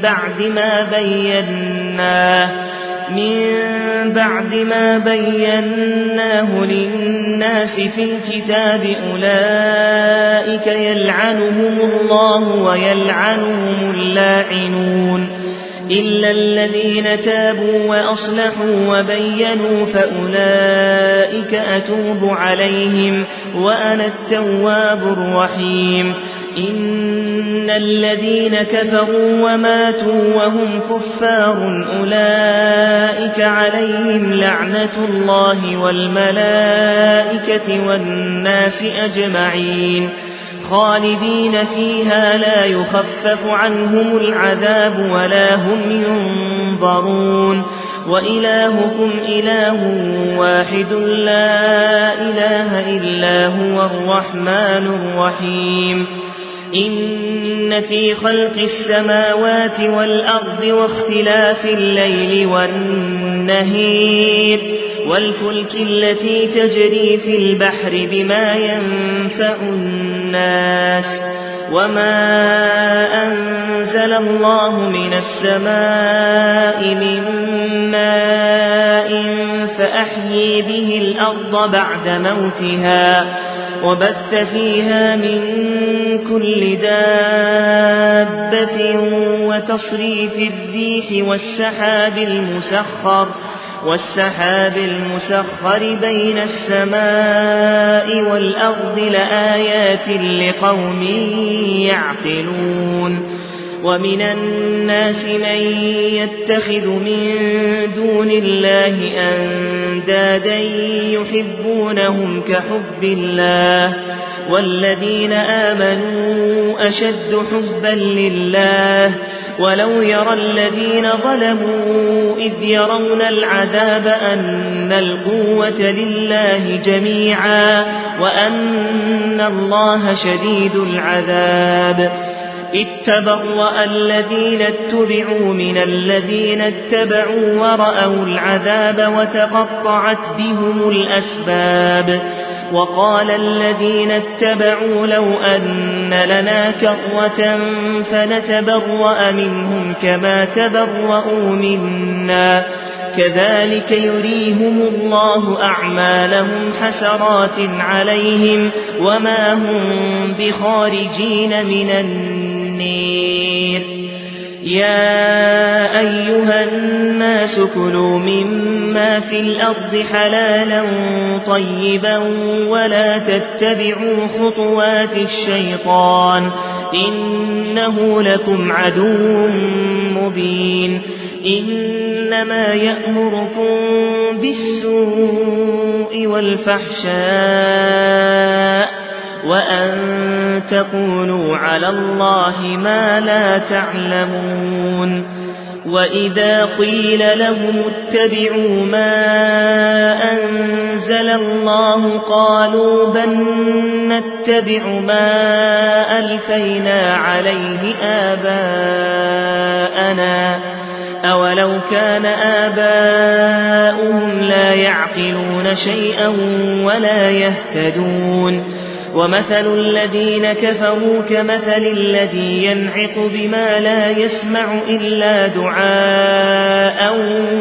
بعد ما بيناه للناس في الكتاب أولئك يلعنهم الله ويلعنهم اللاعنون إلا الذين تابوا وأصلحوا وبينوا فأولئك أتوب عليهم وأنا التواب الرحيم إن الذين كفروا وماتوا وهم كفار أولئك عليهم لعنة الله والملائكة والناس أجمعين خالدين فيها لا يخفف عنهم العذاب ولا هم ينظرون وإلهكم إله واحد لا إله إلا هو الرحمن الرحيم إن في خلق السماوات والأرض واختلاف الليل والنهار والفلك التي تجري في البحر بما ينفع الناس وما أنزل الله من السماء من ماء فأحيي به الأرض بعد موتها وبث فيها من كل دابة وتصريف الريح والسحاب المسخر بين السماء والأرض لآيات لقوم يعقلون ومن الناس من يتخذ من دون الله أندادا يحبونهم كحب الله والذين آمنوا أشد حبا لله ولو يرى الذين ظلموا إذ يرون العذاب أن القوة لله جميعا وأن الله شديد العذاب إذ تبرأ الذين اتبعوا من الذين اتبعوا ورأوا العذاب وتقطعت بهم الأسباب وقال الذين اتبعوا لو أن لنا كرة فنتبرأ منهم كما تبرؤوا منا كذلك يريهم الله أعمالهم حسرات عليهم وما هم بخارجين من النار يا أيها الناس كلوا مما في الأرض حلالا طيبا ولا تتبعوا خطوات الشيطان إنه لكم عدو مبين إنما يأمركم بالسوء والفحشاء وأن تقولوا على الله ما لا تعلمون وإذا قيل لهم اتبعوا ما أنزل الله قالوا بل نتبع ما ألفينا عليه آباءنا أولو كان آباؤهم لا يعقلون شيئا ولا يهتدون ومثل الذين كفروا كمثل الذي ينعق بما لا يسمع إلا دعاء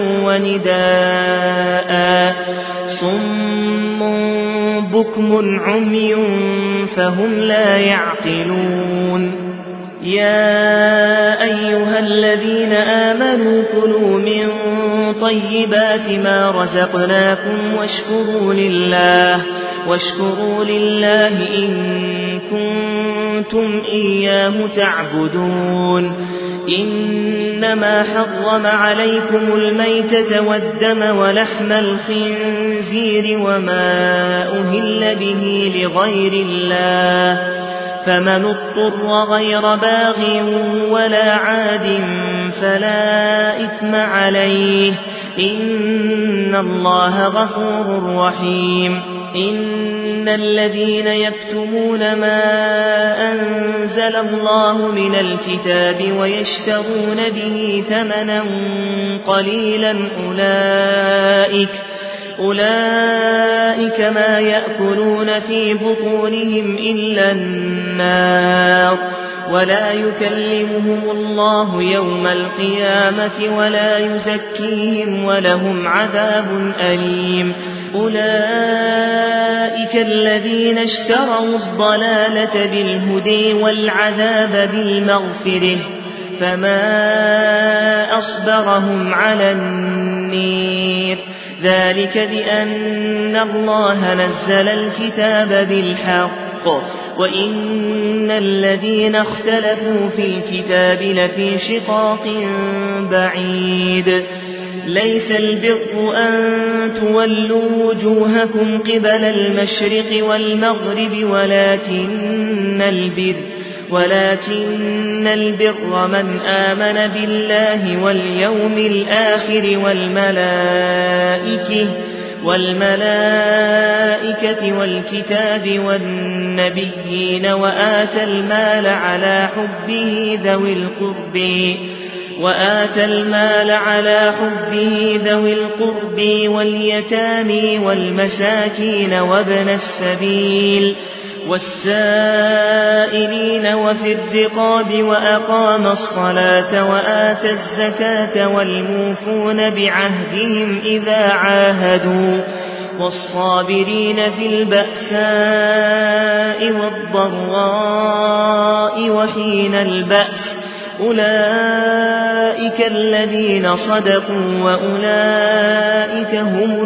ونداء صم بكم عمي فهم لا يعقلون يا أيها الذين آمنوا كلوا من طيبات ما رزقناكم واشكروا لله إن كنتم إياه تعبدون إنما حرم عليكم الميتة والدم ولحم الخنزير وما أهل به لغير الله فمن اضطر غير باغ ولا عاد فلا إثم عليه إن الله غفور رحيم إن الذين يكتمون ما أنزل الله من الكتاب ويشترون به ثمنا قليلا أولئك ما يأكلون في بطونهم إلا النار ولا يكلمهم الله يوم القيامة ولا يزكيهم ولهم عذاب أليم أولئك الذين اشتروا الضلالة بالهدى والعذاب بالمغفرة فما أصبرهم على النار ذلك بأن الله نزل الكتاب بالحق وإن الذين اختلفوا في الكتاب لفي شقاق بعيد ليس البر أن تولوا وجوهكم قبل المشرق والمغرب ولكن البر من آمن بالله واليوم الآخر والملائكة والكتاب والنبيين وآتى المال على حبه ذوي القرب واليتامى والمساكين وابن السبيل والسائلين وفي الرقاب وأقام الصلاة وآتى الزكاة والموفون بعهدهم إذا عاهدوا والصابرين في البأساء والضراء وحين البأس أولئك الذين صدقوا وأولئك هم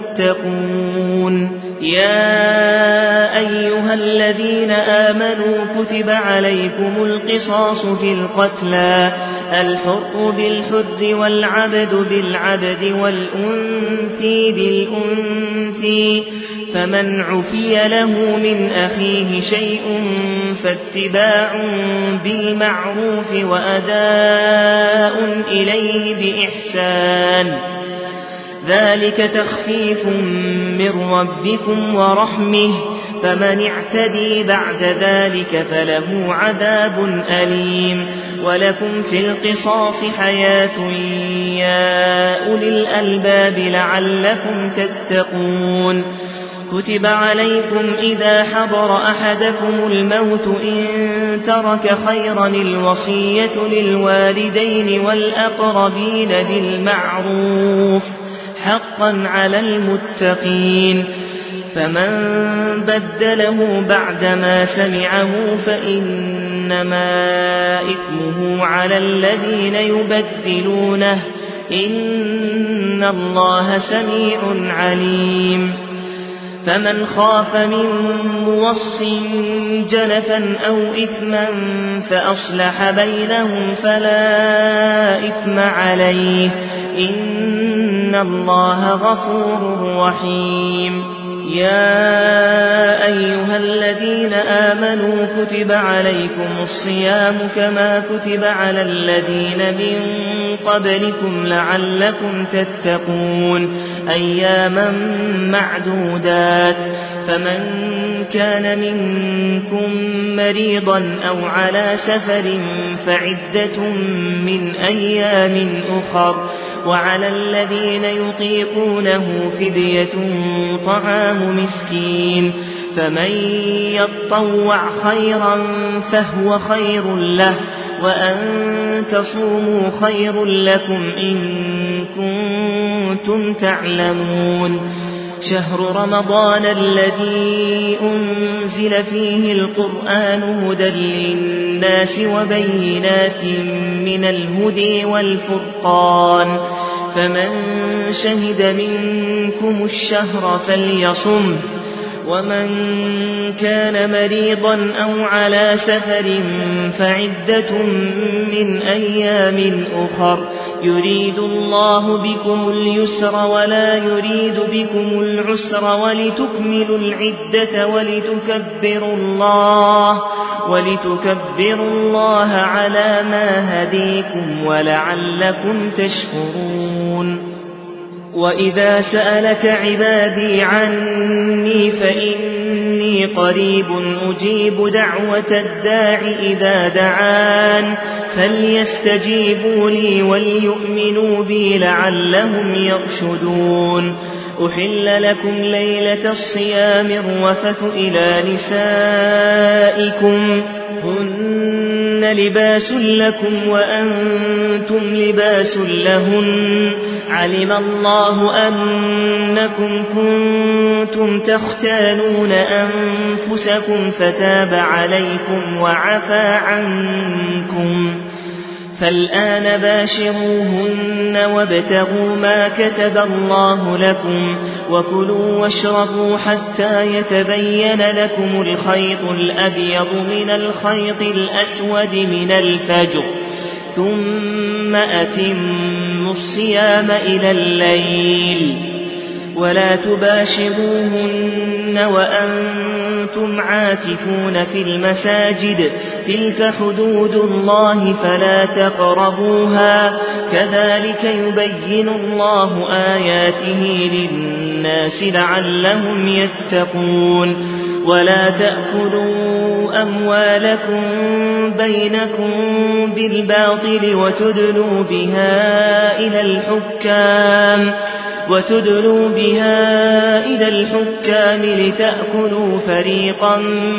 المتقون. يا أيها الذين آمنوا كتب عليكم القصاص في القتلى الحر بالحر والعبد بالعبد والأنثى بالأنثى فمن عفي له من أخيه شيء فاتباع بالمعروف وأداء إليه بإحسان ذلك تخفيف من ربكم ورحمة فمن اعتدي بعد ذلك فله عذاب أليم. ولكم في القصاص حياة يا أولي الألباب لعلكم تتقون. كتب عليكم إذا حضر أحدكم الموت إن ترك خيرا الوصية للوالدين والأقربين بالمعروف حقا على المتقين فمن بدله بعدما سمعه فإنما إثمه على الذين يبدلونه إن الله سميع عليم. فمن خاف من موص جنفا أو إثما فأصلح بينهم فلا إثم عليه إن الله غفور رحيم. يا أيها الذين آمنوا كتب عليكم الصيام كما كتب على الذين من قبلكم لعلكم تتقون أياما معدودات فمن كان منكم مريضا أو على سفر فعدة من أيام أخر وعلى الذين يطيقونه فدية طعام مسكين فمن يطوع خيرا فهو خير له وأن تصوموا خير لكم إن كنتم تعلمون. شهر رمضان الذي أنزل فيه القرآن هدى للناس وبينات من الهدى والفرقان فمن شهد منكم الشهر فليصمه ومن كان مريضا أو على سفر فعدة من أيام أخر يريد الله بكم اليسر ولا يريد بكم العسر ولتكملوا العدة ولتكبروا الله على ما هديكم ولعلكم تشكرون. وإذا سألك عبادي عني فإني قريب أجيب دعوة الداع إذا دعان فليستجيبوا لي وليؤمنوا بي لعلهم يرشدون. أحل لكم ليلة الصيام الرفث إلى نسائكم هن لباس لكم وأنتم لباس لهن علم الله أنكم كنتم تختانون أنفسكم فتاب عليكم وعفى عنكم فالآن باشروهن وابتغوا ما كتب الله لكم وكلوا واشربوا حتى يتبين لكم الخيط الأبيض من الخيط الأسود من الفجر ثم أتموا الصيام إلى الليل ولا تباشروهن وأنتم عاكفون في المساجد تلك حدود الله فلا تقربوها كذلك يبين الله آياته للناس الناس لعلهم يتقون ولا تأكلوا أموالكم بينكم بالباطل وتدلوا بها إلى الحكام لتأكلوا فريقا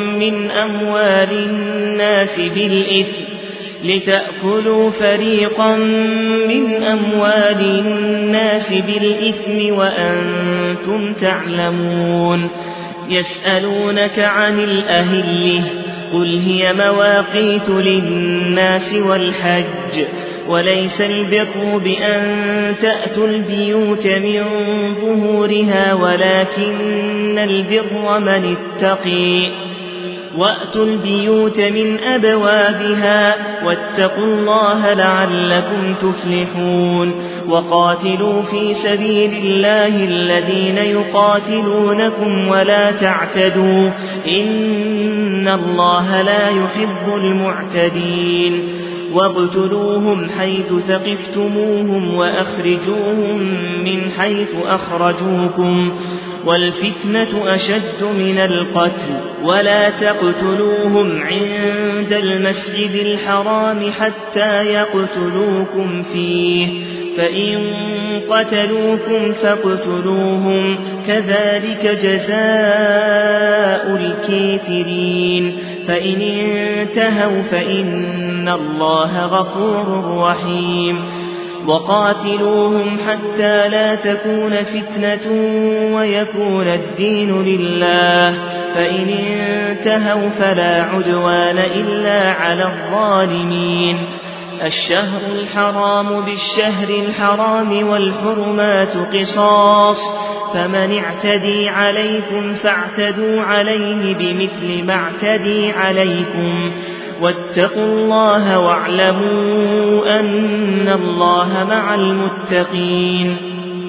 من أموال الناس بالإثم وأنتم تعلمون يسألونك عن الأهلة قل هي مواقيت للناس والحج وليس البر بأن تأتوا البيوت من ظهورها ولكن البر من اتقي وأتوا البيوت من أبوابها واتقوا الله لعلكم تفلحون وقاتلوا في سبيل الله الذين يقاتلونكم ولا تعتدوا إن الله لا يحب المعتدين واقتلوهم حيث ثقفتموهم وأخرجوهم من حيث أخرجوكم والفتنة أشد من القتل ولا تقتلوهم عند المسجد الحرام حتى يقتلوكم فيه فإن قتلوكم فاقتلوهم كذلك جزاء الكافرين فإن انتهوا فإن الله غفور رحيم وقاتلوهم حتى لا تكون فتنة ويكون الدين لله فإن انتهوا فلا عدوان إلا على الظالمين الشهر الحرام بالشهر الحرام والحرمات قصاص فمن اعتدي عليكم فاعتدوا عليه بمثل ما اعتدي عليكم واتقوا الله واعلموا أن الله مع المتقين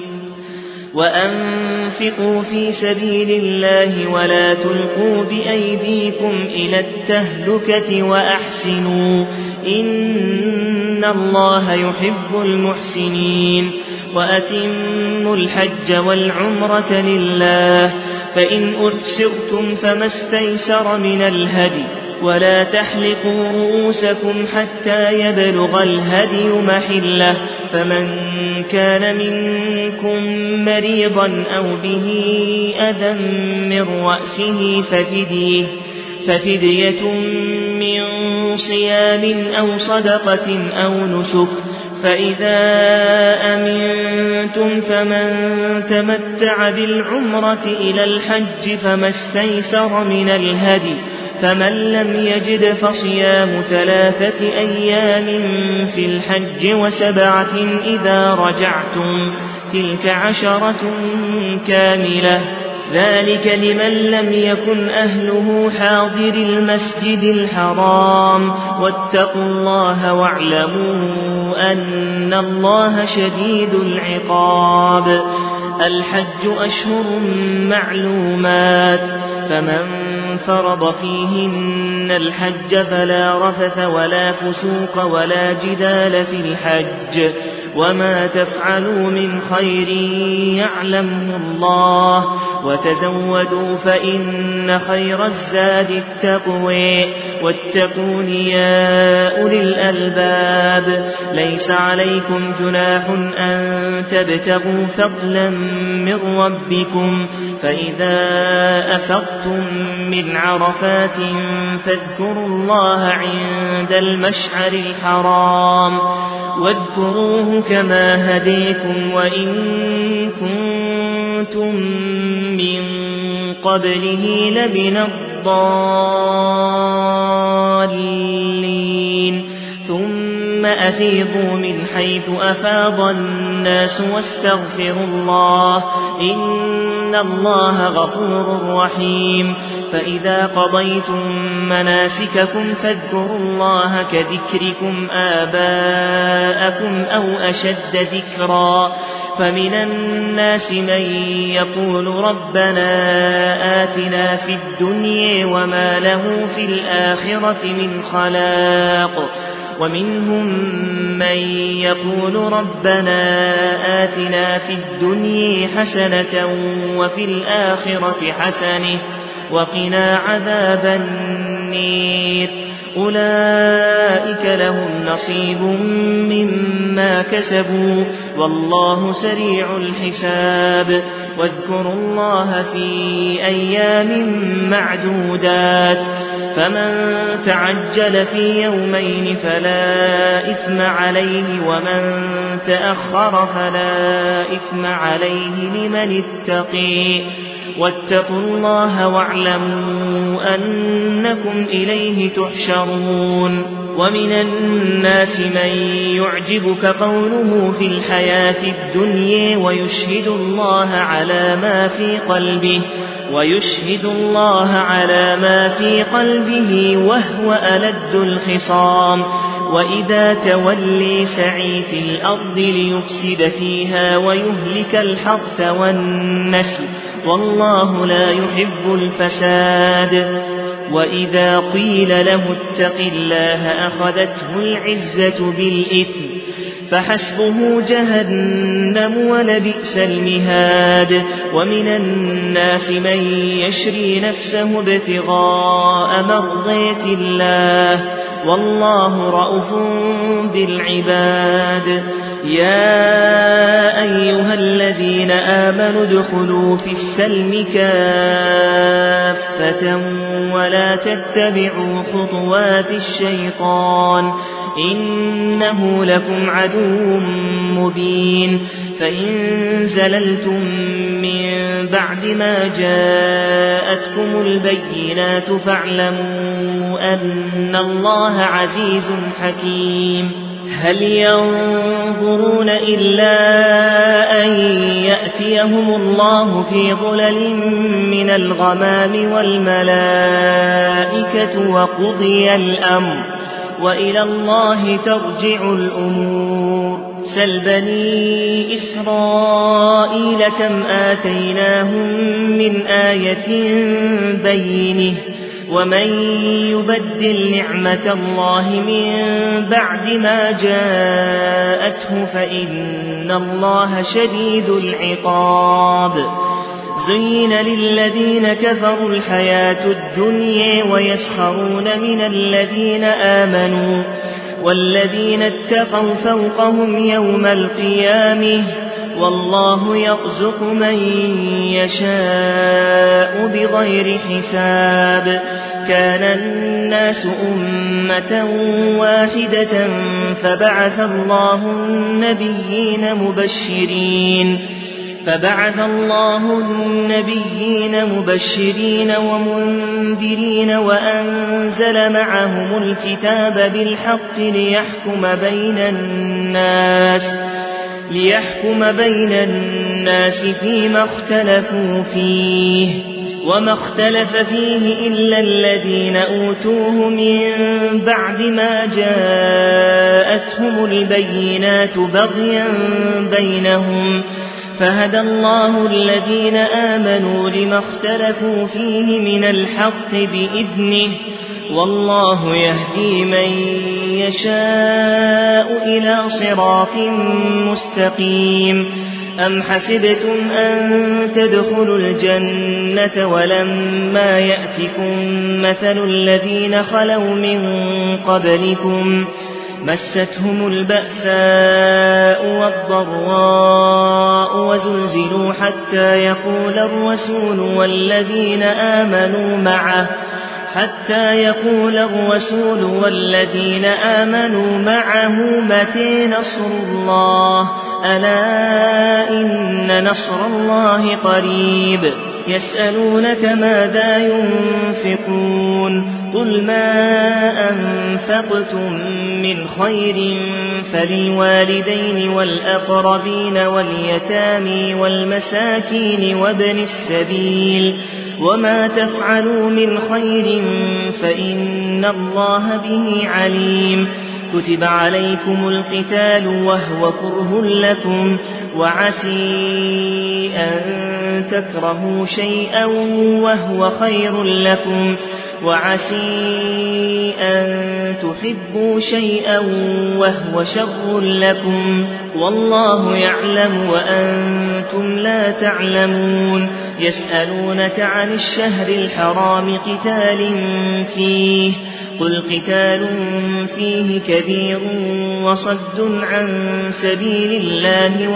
وأنفقوا في سبيل الله ولا تلقوا بأيديكم إلى التهلكة وأحسنوا إن الله يحب المحسنين وأتموا الحج والعمرة لله فإن أحسرتم فما استيسر من الهدي ولا تحلقوا رؤوسكم حتى يبلغ الهدي محله فمن كان منكم مريضا أو به أذى من رأسه ففدية من صيام أو صدقة أو نسك فإذا أمنتم فمن تمتع بالعمرة إلى الحج فما استيسر من الهدي فمن لم يجد فصيام 3 أيام في الحج و7 إذا رجعتم تلك 10 كاملة ذلك لمن لم يكن أهله حاضر المسجد الحرام واتقوا الله واعلموا أن الله شديد العقاب الحج أشهر معلومات فمن فرض فيهن الحج فلا رفث ولا فسوق ولا جدال في الحج وما تفعلوا من خير يعلمه الله وتزودوا فإن خير الزاد التقوى واتقون يا أولي الألباب ليس عليكم جناح أن تبتغوا فضلا من ربكم فإذا أفضتم من عرفات فاذكروا الله عند المشعر الحرام واذكروه كما هديكم وإن كنتم من قبله لمن الضالين ثم أفيضوا من حيث أفاض الناس واستغفروا الله إن الله غفور رحيم فإذا قضيتم مناسككم فاذكروا الله كذكركم آباءكم أو أشد ذكرا فمن الناس من يقول ربنا آتنا في الدنيا وما له في الآخرة من خلاق ومنهم من يقول ربنا آتنا في الدنيا حسنة وفي الآخرة حسنة وقنا عذاب النير أولئك لهم نصيب مما كسبوا والله سريع الحساب واذكروا الله في أيام معدودات فمن تعجل في يومين فلا إثم عليه ومن تأخر فلا إثم عليه لمن اتقي واتقوا الله واعلموا أنكم إليه تحشرون ومن الناس من يعجبك قوله في الحياة الدنيا ويشهد الله على ما في قلبه وهو ألد الخصام وإذا تولي سعي في الأرض ليفسد فيها ويهلك الحرث والنسل والله لا يحب الفساد وإذا قيل له اتق الله أخذته العزة بالإثم فحسبه جهنم ولبئس المهاد ومن الناس من يشري نفسه ابتغاء مرضات الله والله رءوف بالعباد يا أيها الذين آمنوا ادخلوا في السلم كافة ولا تتبعوا خطوات الشيطان إنه لكم عدو مبين فإن زللتم من بعد ما جاءتكم البينات فاعلموا أن الله عزيز حكيم هل ينظرون إلا أن يأتيهم الله في ظلل من الغمام والملائكة وقضي الأمر وإلى الله ترجع الأمور سل بني إسرائيل كم آتيناهم من آية بينه ومن يبدل نعمة الله من بعد ما جاءته فإن الله شديد العقاب زين للذين كفروا الحياة الدنيا ويسخرون من الذين آمنوا والذين اتقوا فوقهم يوم القيامة والله يرزق من يشاء بغير حساب كان الناس أمة واحدة فبعث الله النبيين مبشرين ومنذرين وأنزل معهم الكتاب بالحق ليحكم بين الناس فيما اختلفوا فيه وما اختلف فيه إلا الذين أوتوه من بعد ما جاءتهم البينات بغيا بينهم فهدى الله الذين آمنوا لما اختلفوا فيه من الحق بإذنه والله يهدي من يشاء إلى صراط مستقيم أم حسبتم أن تدخلوا الجنة ولما يأتكم مثل الذين خلوا من قبلكم مستهم البأساء والضراء وزلزلوا حتى يقول الرسول والذين آمنوا معه متى نصر الله ألا إن نصر الله قريب يسألونك ماذا ينفقون قل ما أنفقتم من خير فللوالدين والأقربين واليتامى والمساكين وابن السبيل وما تفعلوا من خير فإن الله به عليم كتب عليكم القتال وهو كره لكم وعسى أن تكرهوا شيئا وهو خير لكم وعسي أن تحبوا شيئا وهو شر لكم والله يعلم وأنتم لا تعلمون يسألونك عن الشهر الحرام قتال فيه قل قتال فيه كبير وصد عن سبيل الله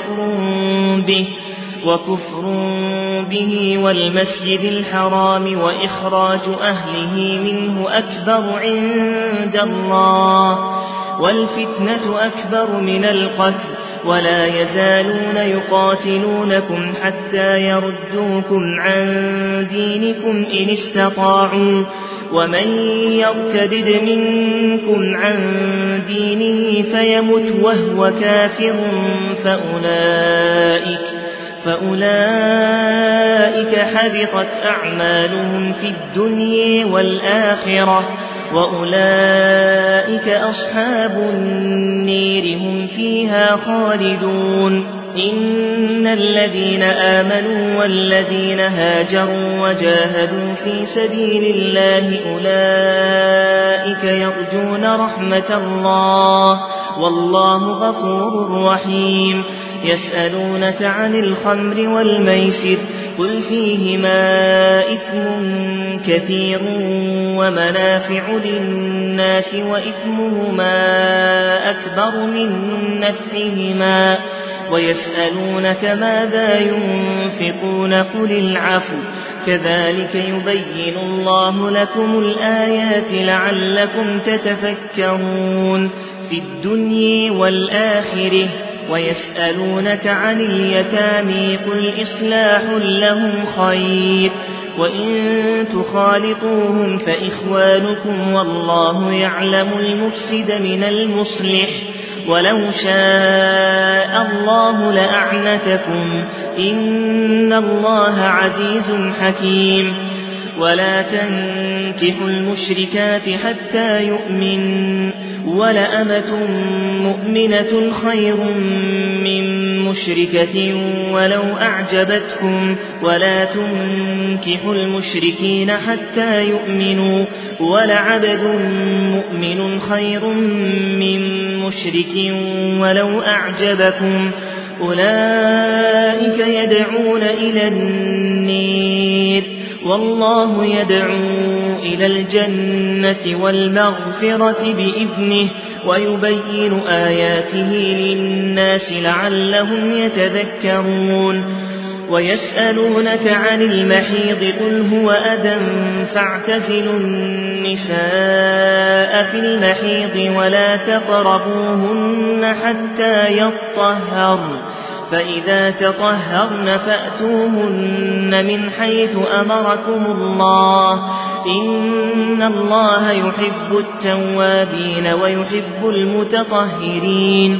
وكفر به والمسجد الحرام وإخراج أهله منه أكبر عند الله والفتنة أكبر من القتل ولا يزالون يقاتلونكم حتى يردوكم عن دينكم إن استطاعوا ومن يرتد منكم عن دينه فيمت وهو كافر فأولئك حبطت أعمالهم في الدنيا والآخرة وأولئك أصحاب النير هم فيها خالدون إن الذين آمنوا والذين هاجروا وجاهدوا في سبيل الله أولئك يرجون رحمة الله والله غفور رحيم يسألونك عن الخمر والميسر قل فيهما إثم كثير ومنافع للناس وإثمهما أكبر من نفعهما ويسألونك ماذا ينفقون قل العفو كذلك يبين الله لكم الآيات لعلكم تتفكرون في الدنيا والآخرة ويسألونك عن اليتامى قل إصلاح لهم خير وإن تخالطوهم فإخوانكم والله يعلم المفسد من المصلح ولو شاء الله لأعنتكم إن الله عزيز حكيم ولا تنكحوا المشركات حتى يؤمن ولأمة مؤمنة خير من مشركة ولو أعجبتكم ولا تنكحوا المشركين حتى يؤمنوا ولعبد مؤمن خير من مشرك ولو أعجبكم أولئك يدعون إلى النير والله يدعو إلى الجنة والمغفرة بإذنه ويبين آياته للناس لعلهم يتذكرون ويسألونك عن المحيض قل هو أذى فاعتزلوا النساء في المحيض ولا تقربوهن حتى يطهرن فإذا تطهرن فأتوهن من حيث أمركم الله إن الله يحب التوابين ويحب المتطهرين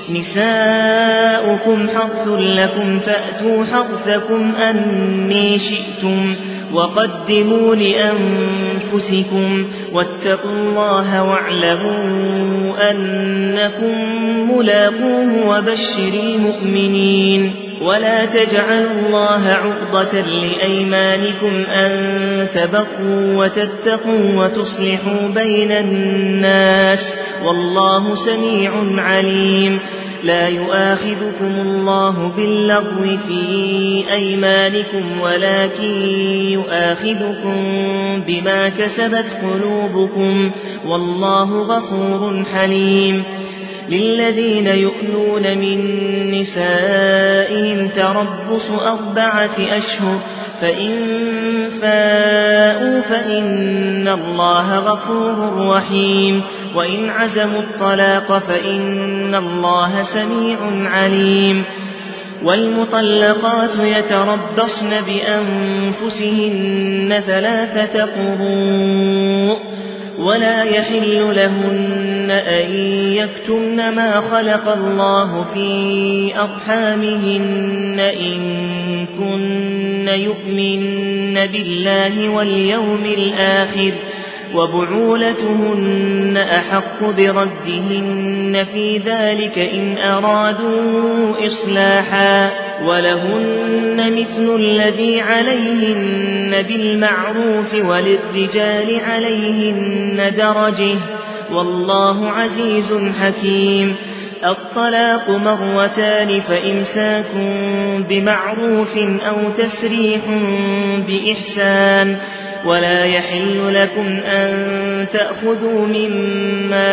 نساؤكم حرث لكم فأتوا حرثكم أني شئتم وقدموا لأنفسكم واتقوا الله واعلموا أنكم ملاقوه وبشر المؤمنين ولا تجعلوا الله عرضة لأيمانكم أن تبروا وتتقوا وتصلحوا بين الناس والله سميع عليم لا يؤاخذكم الله باللغو في أيمانكم ولكن يؤاخذكم بما كسبت قلوبكم والله غفور حليم للذين يؤلون من نسائهم تربص 4 أشهر فإن فاءوا فإن الله غفور رحيم وإن عزموا الطلاق فإن الله سميع عليم والمطلقات يتربصن بأنفسهن 3 قروء ولا يحل لهن أن يكتمن ما خلق الله في أرحامهن إن كن يؤمن بالله واليوم الآخر وبعولتهن أحق بردهن في ذلك إن أرادوا إصلاحا ولهن مثل الذي عليهن بالمعروف وللرجال عليهن درجة والله عزيز حكيم. الطلاق مرتان فإمساك بمعروف أو تسريح بإحسان ولا يحل لكم أن تأخذوا مما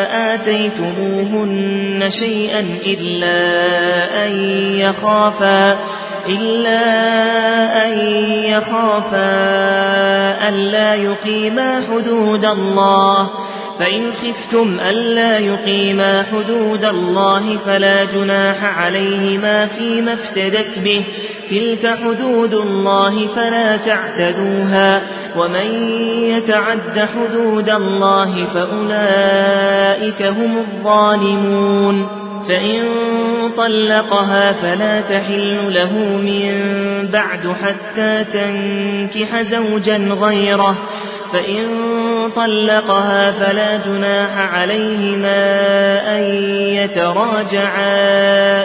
آتيتموهن شيئا إلا أن يخافا ألا يقيما حدود الله فإن خفتم ألا يقيما حدود الله فلا جناح عليهما فيما افتدت به تلك حدود الله فلا تعتدوها ومن يتعد حدود الله فأولئك هم الظالمون. فإن طلقها فلا تحل له من بعد حتى تنكح زوجا غيره فإن طلقها فلا جناح عليهما أن يتراجعا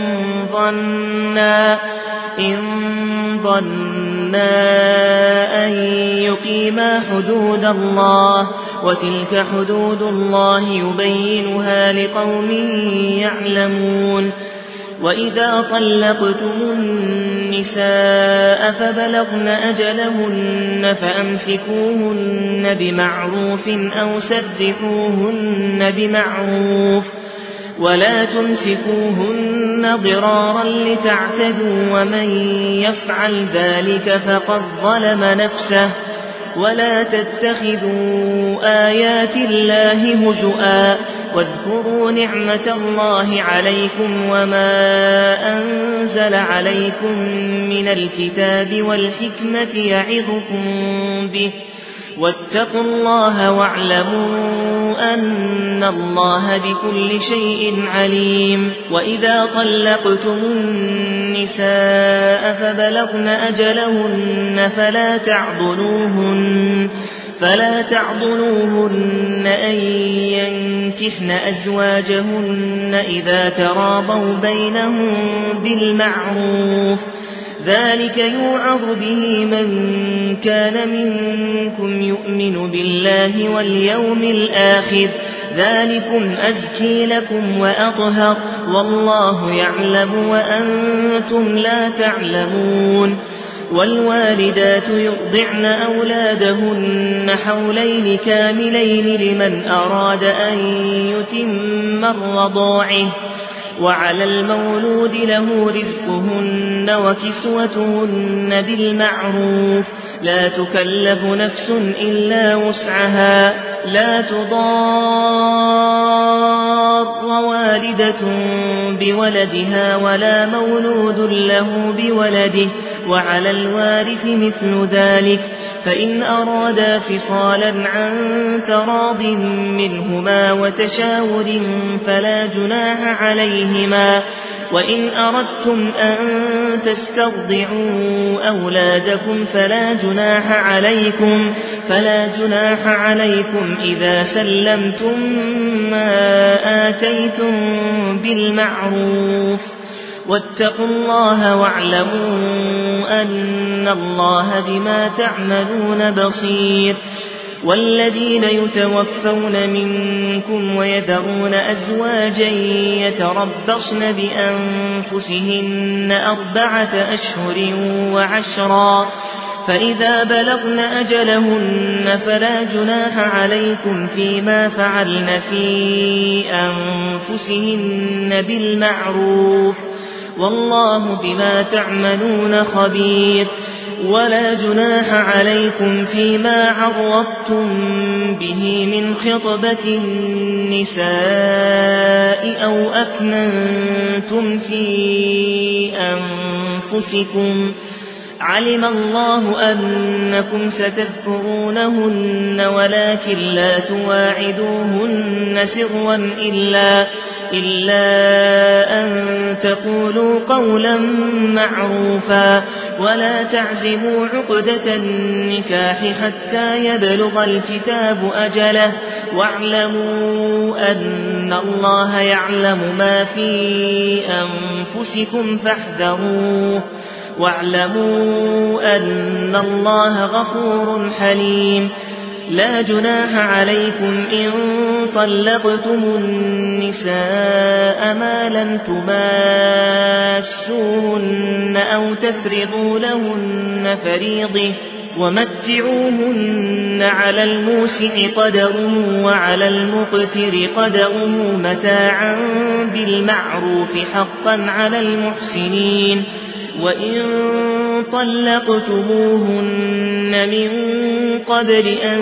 إن ظنا أن يقيما حدود الله وتلك حدود الله يبينها لقوم يعلمون. وإذا طلقتم النساء فبلغن أجلهن فأمسكوهن بمعروف أو سرحوهن بمعروف ولا تمسكوهن ضرارا لتعتدوا ومن يفعل ذلك فقد ظلم نفسه ولا تتخذوا آيات الله هزؤا واذكروا نعمة الله عليكم وما أنزل عليكم من الكتاب والحكمة يعظكم به واتقوا الله واعلموا أن الله بكل شيء عليم. وإذا طلقتم النساء فبلغن أجلهن فلا تعضلوهن أن ينكحن أزواجهن إذا تراضوا بينهم بالمعروف ذلك يوعظ به من كان منكم يؤمن بالله واليوم الآخر ذلكم أزكي لكم وأطهر والله يعلم وأنتم لا تعلمون. والوالدات يرضعن أولادهن حولين كاملين لمن أراد أن يتم الرضاعه وعلى المولود له رزقهن وكسوتهن بالمعروف لا تكلف نفس إلا وسعها لا تضار والدة بولدها ولا مولود له بولده وعلى الوارث مثل ذلك فإن أرادا فصالا عن تراض منهما وتشاور فلا جناح عليهما. وإن أردتم أن تسترضعوا أولادكم فلا جناح عليكم إذا سلمتم ما آتيتم بالمعروف واتقوا الله واعلموا أن الله بما تعملون بصير. والذين يتوفون منكم ويذرون أزواجا يتربصن بأنفسهن 4 أشهر وعشرا فإذا بلغن أجلهن فلا جناح عليكم فيما فعلن في أنفسهن بالمعروف والله بما تعملون خبير. ولا جناح عليكم فيما عرضتم به من خطبة النساء أو أكننتم في أنفسكم علم الله أنكم ستذكرونهن ولكن لا تواعدوهن سرا إلا أن تقولوا قولا معروفا ولا تعزموا عقدة النكاح حتى يبلغ الكتاب أجله واعلموا أن الله يعلم ما في أنفسكم فاحذروه واعلموا أن الله غفور حليم لا جناح عليكم إن طلقتم النساء ما لم تماسوهن أو تفرضوا لهن فريضة ومتعوهن على الموسع قدره وعلى المقتر قدره متاعا بالمعروف حقا على المحسنين وإن طلقتموهن من قبل أن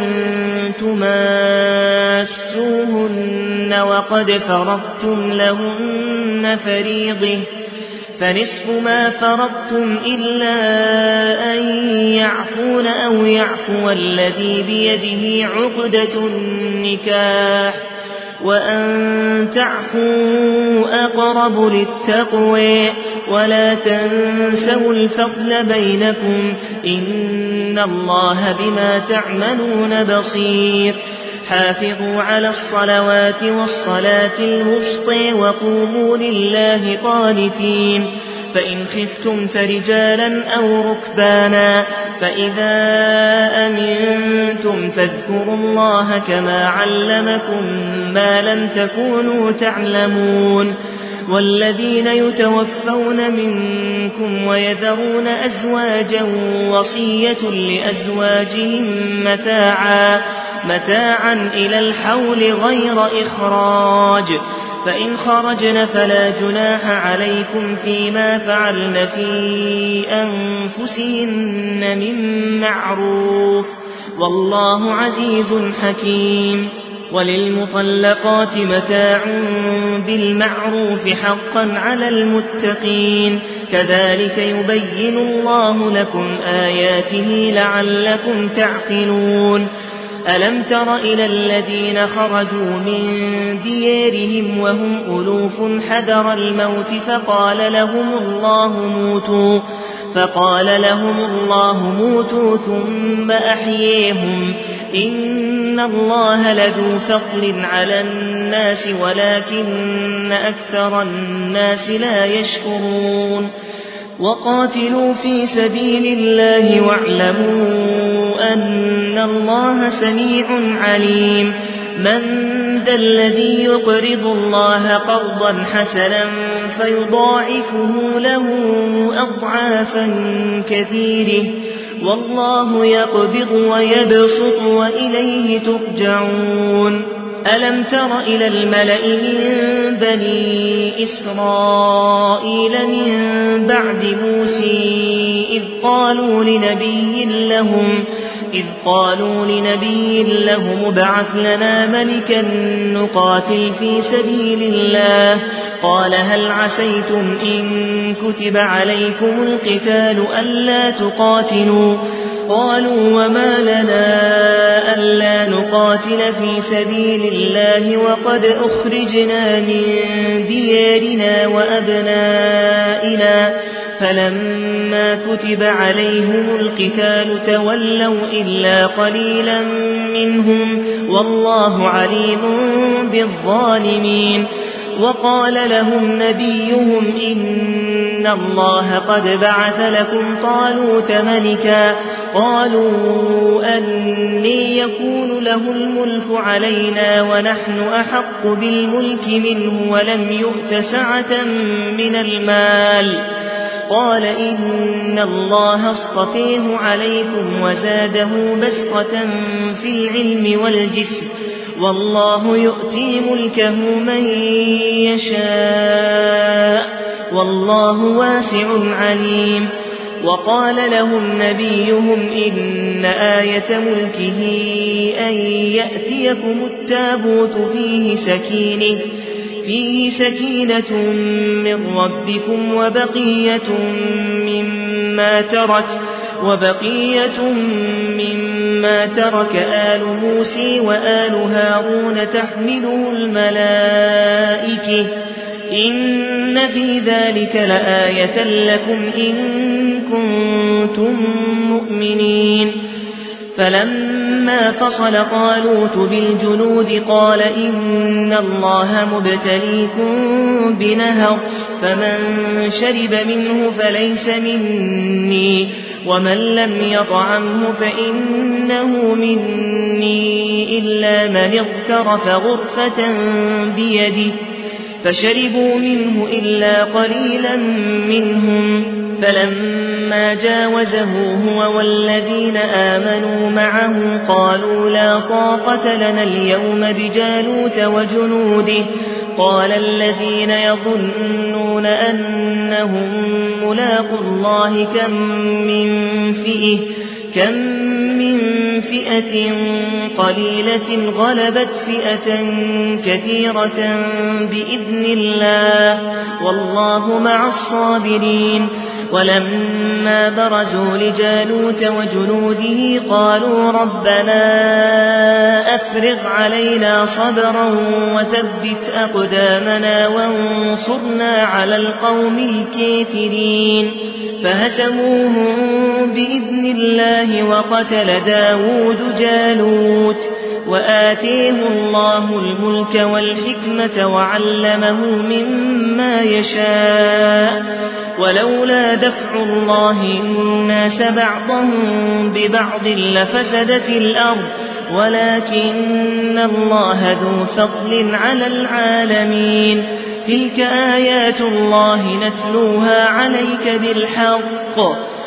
تماسوهن وقد فرضتم لهن فريضة فنصف ما فرضتم إلا أن يعفون أو يعفو الذي بيده عقدة النكاح وأن تعفوا أقرب للتقوى ولا تنسوا الفضل بينكم إن الله بما تعملون بصير حافظوا على الصلوات والصلاة الوسطى وقوموا لله قانتين فإن خفتم فرجالا أو ركبانا فإذا أمنتم فاذكروا الله كما علمكم ما لم تكونوا تعلمون والذين يتوفون منكم ويذرون أزواجا وصية لأزواجهم متاعا إلى الحول غير إخراج فإن خرجن فلا جناح عليكم فيما فعلن في أنفسهن من معروف والله عزيز حكيم وللمطلقات متاع بالمعروف حقا على المتقين كذلك يبين الله لكم آياته لعلكم تعقلون ألم تر إلى الذين خرجوا من ديارهم وهم ألوف حذر الموت فقال لهم الله موتوا ثم أحييهم إن الله لذو فضل على الناس ولكن أكثر الناس لا يشكرون وقاتلوا في سبيل الله واعلموا أن الله سميع عليم من ذا الذي يقرض الله قرضا حسنا فيضاعفه له أضعافا كثيرة والله يقبض ويبسط وإليه ترجعون ألم تر إلى الملأ من بني إسرائيل من بعد موسى إذ قالوا لنبي لهم ابعث لنا ملكا نقاتل في سبيل الله قال هل عسيتم إن كتب عليكم القتال ألا تقاتلوا قالوا وما لنا ألا نقاتل في سبيل الله وقد أخرجنا من ديارنا وأبنائنا فلما كتب عليهم القتال تولوا إلا قليلا منهم والله عليم بالظالمين وقال لهم نبيهم إن الله قد بعث لكم طالوت ملكا قالوا أني يكون له الملك علينا ونحن أحق بالملك منه ولم يؤت سعة من المال قال إن الله اصطفيه عليكم وزاده بسطة في العلم والجسم والله يؤتي ملكه من يشاء والله واسع عليم وقال لهم نبيهم إن آية ملكه أن يأتيكم التابوت فيه سكينة من ربكم وبقية مما ترك وبقية مما ترك آل موسى وآل هارون تحمله الملائكة إن في ذلك لآية لكم إن كنتم مؤمنين فلما فصل طالوت بالجنود قال إن الله مبتليكم بنهر فمن شرب منه فليس مني ومن لم يطعمه فإنه مني إلا من اغترف غرفة بيده فشربوا منه إلا قليلا منهم فلما جاوزه هو والذين آمنوا معه قالوا لا طاقة لنا اليوم بجالوت وجنوده قال الذين يظنون أنهم ملاقو الله كم من فئة قليلة غلبت فئة كثيرة بإذن الله والله مع الصابرين ولما برزوا لجالوت وجنوده قالوا ربنا أفرغ علينا صبرا وثبت أقدامنا وانصرنا على القوم الكافرين فهزموهم بإذن الله وقتل داود جالوت وآتيه الله الملك والحكمة وعلمه مما يشاء ولولا دفع الله الناس بعضهم ببعض لفسدت الأرض ولكن الله ذو فضل على العالمين تلك آيات الله نتلوها عليك بالحق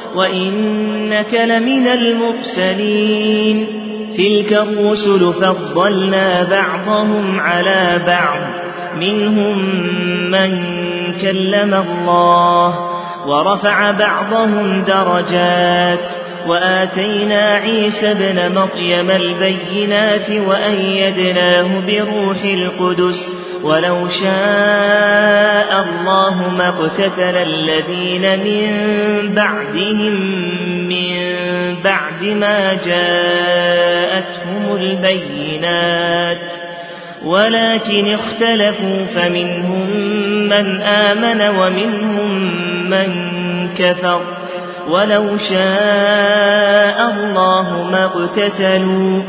وإنك لمن المرسلين تلك الرسل فضلنا بعضهم على بعض منهم من كلم الله ورفع بعضهم درجات وآتينا عيسى ابن مريم البينات وأيدناه بروح القدس ولو شاء الله ما اقتتل الذين من بعدهم من بعد ما جاءتهم البينات ولكن اختلفوا فمنهم من آمن ومنهم من كفر ولو شاء الله ما اقتتلوا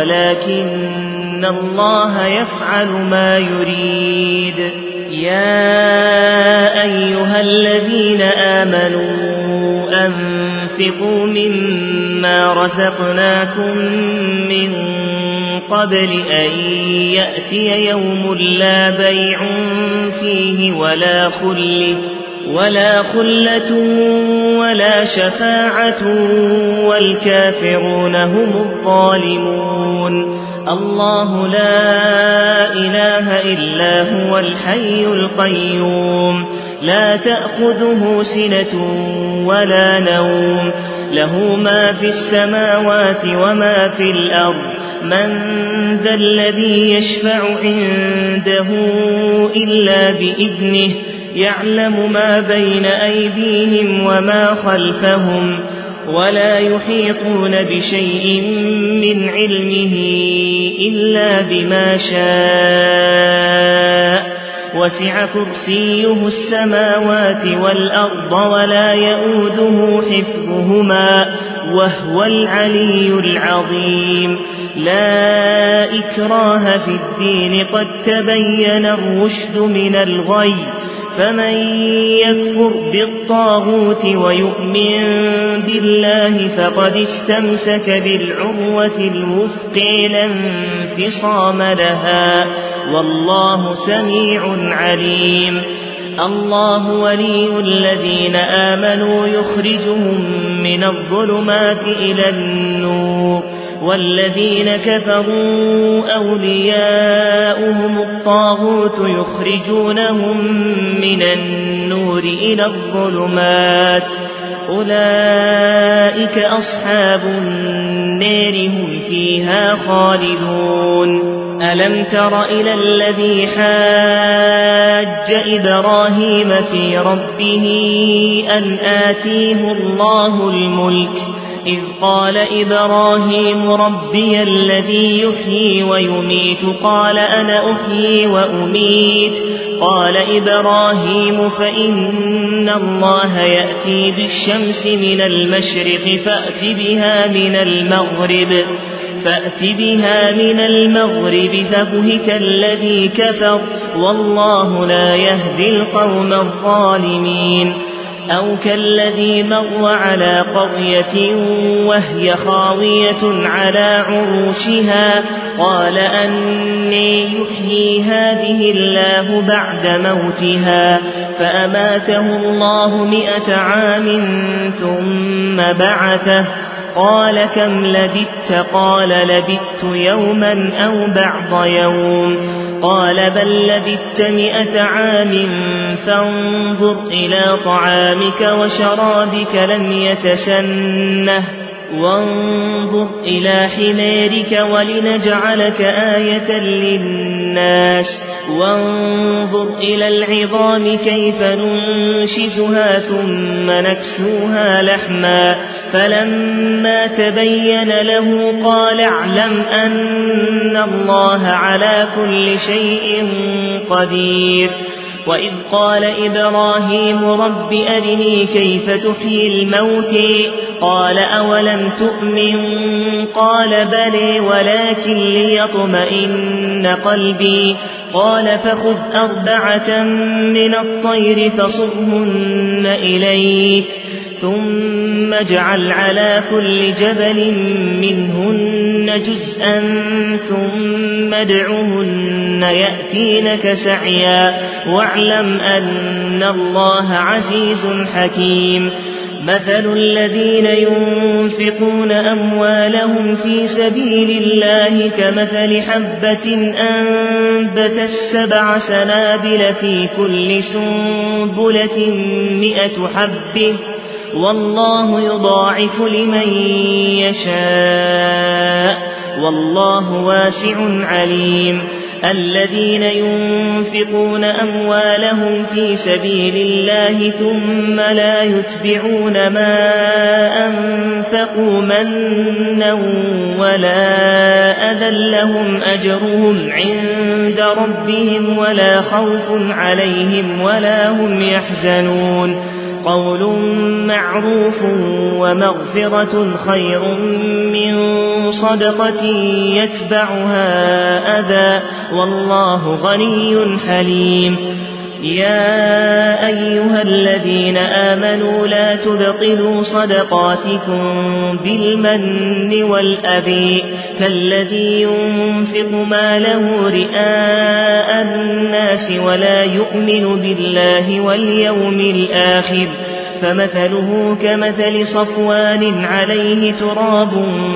ولكن الله يفعل ما يريد يا أيها الذين آمنوا أنفقوا مما رزقناكم من قبل أن يأتي يوم لا بيع فيه ولا خلة ولا شفاعة والكافرون هم الظالمون الله لا إله إلا هو الحي القيوم لا تأخذه سنة ولا نوم له ما في السماوات وما في الأرض من ذا الذي يشفع عنده إلا بإذنه يعلم ما بين أيديهم وما خلفهم ولا يحيطون بشيء من علمه إلا بما شاء وسع كرسيه السماوات والأرض ولا يئوده حفظهما وهو العلي العظيم لا إكراه في الدين قد تبين الرشد من الغي فمن يكفر بالطاغوت ويؤمن بالله فقد استمسك بالعروة الوثقى لا انفصام لها والله سميع عليم الله ولي الذين آمنوا يخرجهم من الظلمات إلى النور والذين كفروا أولياؤهم الطاغوت يخرجونهم من النور إلى الظلمات أولئك أصحاب النار هم فيها خالدون ألم تر إلى الذي حاج حاج إبراهيم في ربه أن آتيه الله الملك إذ قال إبراهيم ربي الذي يحيي ويميت قال أنا أحيي وأميت قال إبراهيم فإن الله يأتي بالشمس من المشرق فأت بها من المغرب فبهت الذي كفر والله لا يهدي القوم الظالمين أو كالذي مر على قرية وهي خاوية على عروشها قال أني يحيي هذه الله بعد موتها فأماته الله 100 عام ثم بعثه قال كم لبثت قال لبثت يوما أو بعض يوم قال بل لبثت 100 عام فانظر إلى طعامك وشرابك لم يتسنه وانظر إلى حمارك ولنجعلك آية للناس وانظر إلى العظام كيف ننشزها ثم نكسوها لحما فلما تبين له قال اعلم أن الله على كل شيء قدير وإذ قال إبراهيم رب أرني كيف تحيي الموت قال أولم تؤمن قال بلى ولكن ليطمئن قلبي قال فخذ 4 من الطير فصرهن إليك ثم اجعل على كل جبل منهن جزءا ثم ادعهن يأتينك سعيا واعلم أن الله عزيز حكيم مثل الذين ينفقون أموالهم في سبيل الله كمثل حبة أنبتت 7 سنابل في كل سنبلة 100 حبة والله يضاعف لمن يشاء والله واسع عليم الذين ينفقون أموالهم في سبيل الله ثم لا يتبعون ما أنفقوا منا ولا أذى لهم أجرهم عند ربهم ولا خوف عليهم ولا هم يحزنون قول معروف ومغفرة خير من صدقة يتبعها أذى والله غني حليم يا أيها الذين آمنوا لا تبطلوا صدقاتكم بالمن والأذى كالذي ينفق ماله رئاء الناس ولا يؤمن بالله واليوم الآخر فمثله كمثل صفوان عليه تراب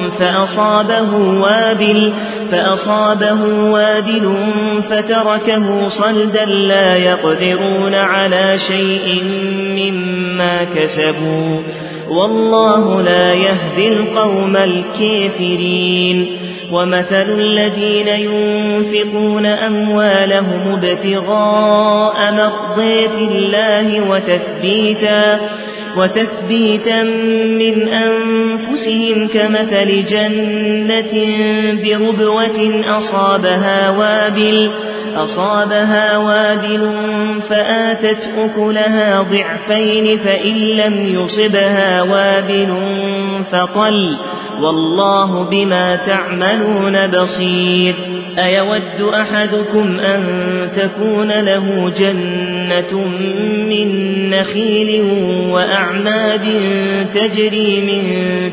فأصابه وابل فتركه صلدا لا يقدرون على شيء مما كسبوا والله لا يهدي القوم الكافرين ومثل الذين ينفقون أموالهم ابتغاء مرضات الله وتثبيتا من أنفسهم كمثل جنة بربوة أصابها وابل فآتت أكلها ضعفين فإن لم يصبها وابل فطل والله بما تعملون بصير أيود أحدكم أن تكون له جنة من نخيل وأعناب تجري من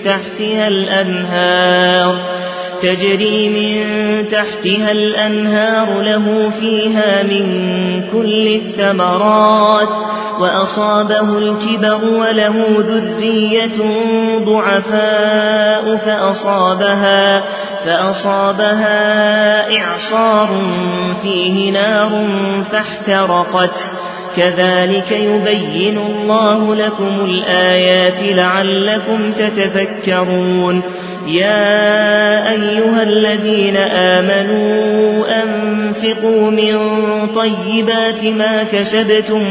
تحتها الأنهار له فيها من كل الثمرات وأصابه الكبر وله ذرية ضعفاء فأصابها إعصار فيه نار فاحترقت كذلك يبين الله لكم الآيات لعلكم تتفكرون يا أيها الذين آمنوا أنفقوا أنفقوا من طيبات ما كسبتم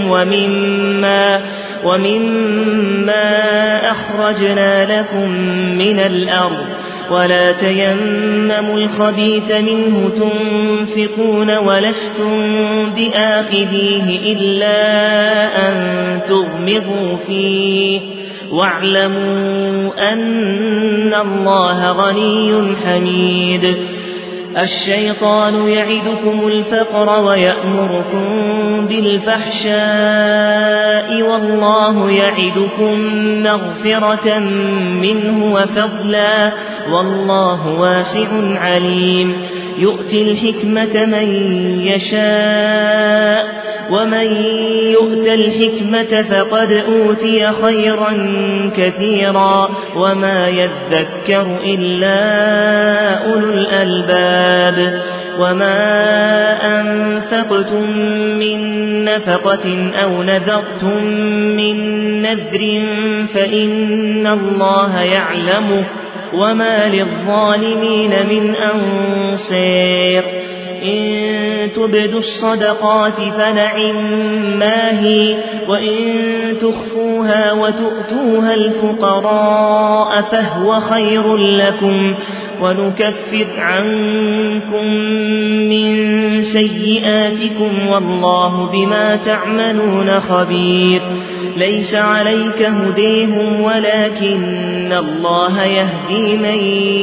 ومما أخرجنا لكم من الأرض ولا تيمموا الخبيث منه تنفقون ولستم بآخذيه إلا أن تغمضوا فيه واعلموا أن الله غني حميد. الشيطان يعدكم الفقر ويأمركم بالفحشاء والله يعدكم مغفرة منه وفضلا والله واسع عليم. يؤتي الحكمة من يشاء ومن يؤت الحكمة فقد أوتي خيرا كثيرا وما يذكر إلا أولو الألباب. وما أنفقتم من نفقة أو نذرتم من نذر فإن الله يعلمه وما للظالمين من أنصير. إن تبدوا الصدقات فنعما هي وإن تخفوها وتؤتوها الفقراء فهو خير لكم ونكفر عنكم من سيئاتكم والله بما تعملون خبير. ليس عليك هديهم ولكن الله يهدي من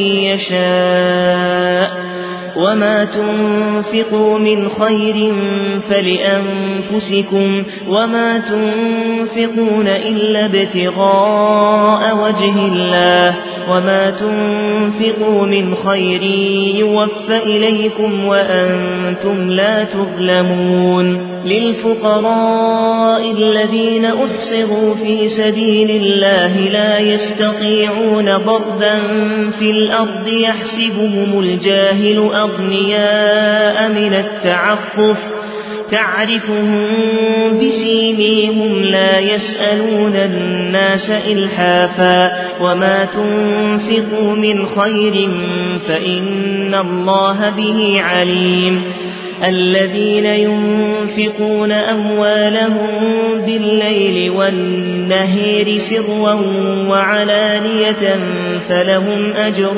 يشاء وما تنفقوا من خير فلأنفسكم وما تنفقون إلا ابتغاء وجه الله وما تنفقوا من خير يوفى إليكم وأنتم لا تظلمون. للفقراء الذين أحصروا في سبيل الله لا يستطيعون ضربا في الأرض يحسبهم الجاهل أغنياء من التعفف تعرفهم بسيميهم لا يسألون الناس إلحافا وما تنفقوا من خير فإن الله به عليم. الذين ينفقون أموالهم بالليل والنهار سرا وعلانية فلهم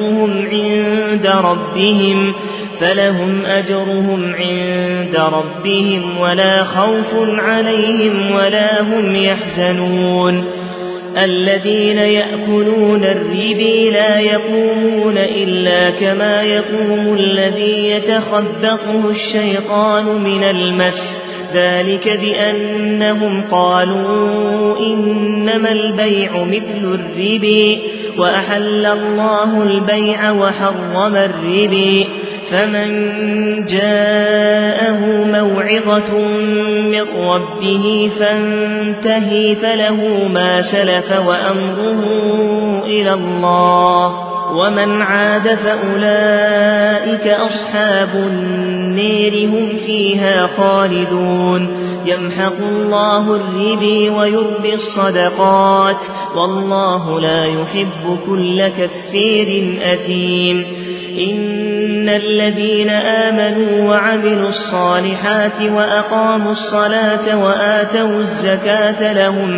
أجرهم عند ربهم ولا خوف عليهم ولا هم يحزنون. الذين يأكلون الربا لا يقومون إلا كما يقوم الذي يتخبطه الشيطان من المس ذلك بأنهم قالوا إنما البيع مثل الربا وأحل الله البيع وحرم الربا. فمن جاءه موعظة من ربه فانتهي فله ما سلف وأمره إلى الله ومن عاد فأولئك أصحاب النار هم فيها خالدون. يمحق الله الربا ويربي الصدقات والله لا يحب كل كفير أثيم. إن الذين آمنوا وعملوا الصالحات وأقاموا الصلاة وآتوا الزكاة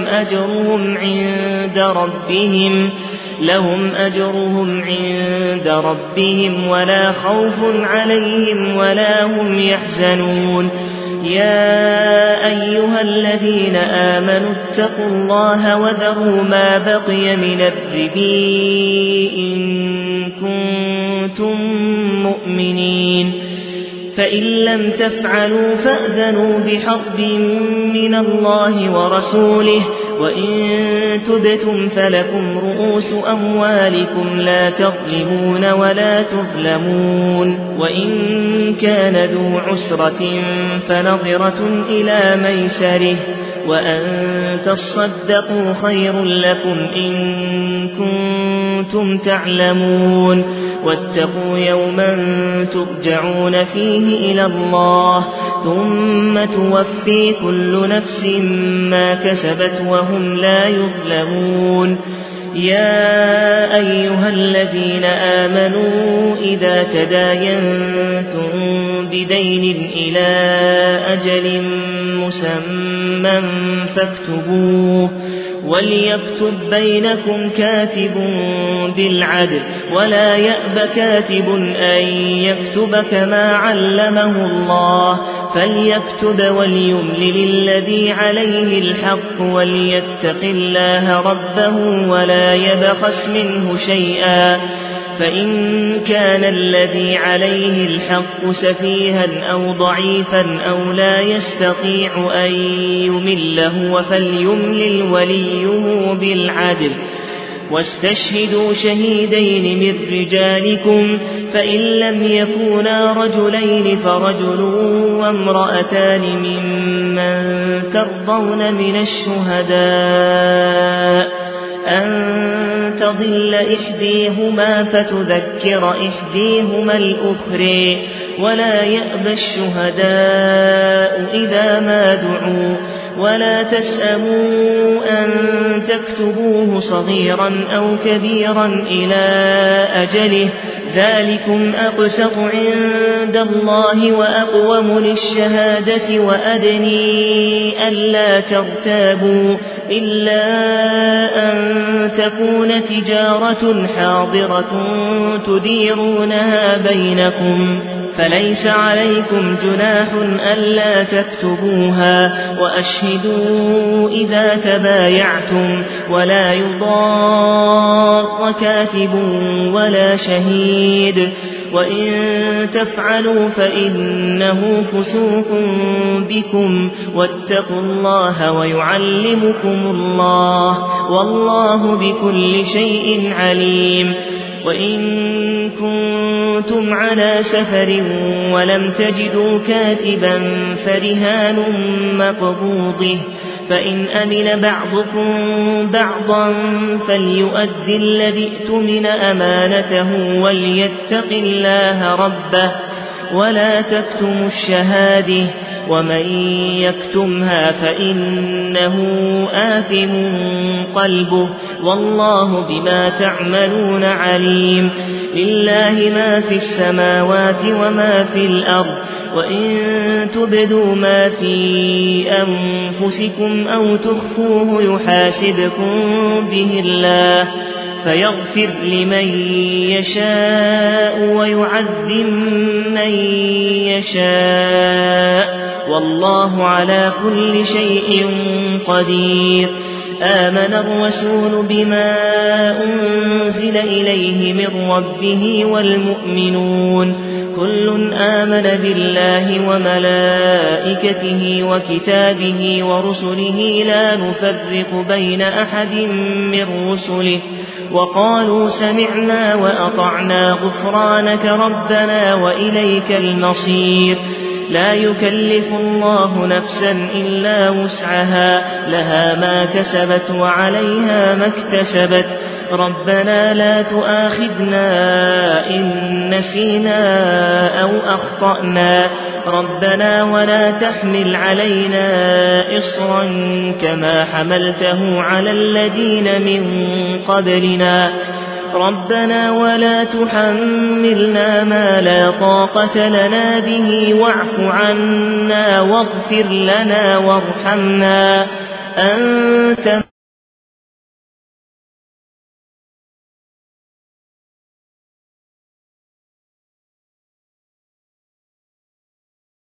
لهم أجرهم عند ربهم ولا خوف عليهم ولا هم يحزنون. يا أيها الذين آمنوا اتقوا الله وذروا ما بقي من الربا إن كنتم مؤمنين فإن لم تفعلوا فأذنوا بحرب من الله ورسوله وإن تبتم فلكم رؤوس أموالكم لا تظلمون ولا تظلمون. وإن كان ذو عسرة فنظرة إلى ميسره وأن تصدقوا خير لكم إن كنتم تعلمون. واتقوا يوما ترجعون فيه إلى الله ثم توفي كل نفس ما كسبت وهم لا يظلمون. يا أيها الذين آمنوا إذا تداينتم بدين إلى أجل مسمى فاكتبوه وليكتب بينكم كاتب بالعدل ولا يأب كاتب أن يكتب كما علمه الله فليكتب وليملل الذي عليه الحق وليتق الله ربه ولا يبخس منه شيئا فإن كان الذي عليه الحق سفيها أو ضعيفا أو لا يستطيع أن يمله فليملل وليه بالعدل واستشهدوا شهيدين من رجالكم فإن لم يكونا رجلين فرجل وامرأتان ممن ترضون من الشهداء أن تضل إحديهما فتذكر إحديهما الأخرى ولا يأبى الشهداء إذا ما دعوا ولا تسأموا أن تكتبوه صغيرا أو كبيرا إلى أجله ذلكم أقسط عند الله وأقوم للشهادة وأدني ألا ترتابوا إلا أن تكون تجارة حاضرة تديرونها بينكم فليس عليكم جناح ألا تكتبوها وأشهدوا إذا تبايعتم ولا يضار كاتب ولا شهيد وإن تفعلوا فإنه فسوق بكم واتقوا الله ويعلمكم الله والله بكل شيء عليم وإن كنتم على سفر ولم تجدوا كاتبا فرهان مقبوضه فإن أمن بعضكم بعضا فليؤد الذي اؤتمن أمانته وليتق الله ربه ولا تكتموا الشهادة ومن يكتمها فإنه آثم قلبه والله بما تعملون عليم لله ما في السماوات وما في الأرض وإن تبدوا ما في أنفسكم أو تخفوه يحاسبكم به الله فيغفر لمن يشاء ويعذب من يشاء والله على كل شيء قدير آمن الرسول بما أنزل إليه من ربه والمؤمنون كل آمن بالله وملائكته وكتابه ورسله لا نفرق بين أحد من رسله وقالوا سمعنا وأطعنا غفرانك ربنا وإليك المصير لا يكلف الله نفسا إلا وسعها لها ما كسبت وعليها ما اكتسبت ربنا لا تؤاخذنا إن نسينا أو أخطأنا ربنا ولا تحمل علينا إصرا كما حملته على الذين من قبلنا ربنا ولا تحملنا ما لا طاقة لنا به واعف عنا واغفر لنا وارحمنا أنت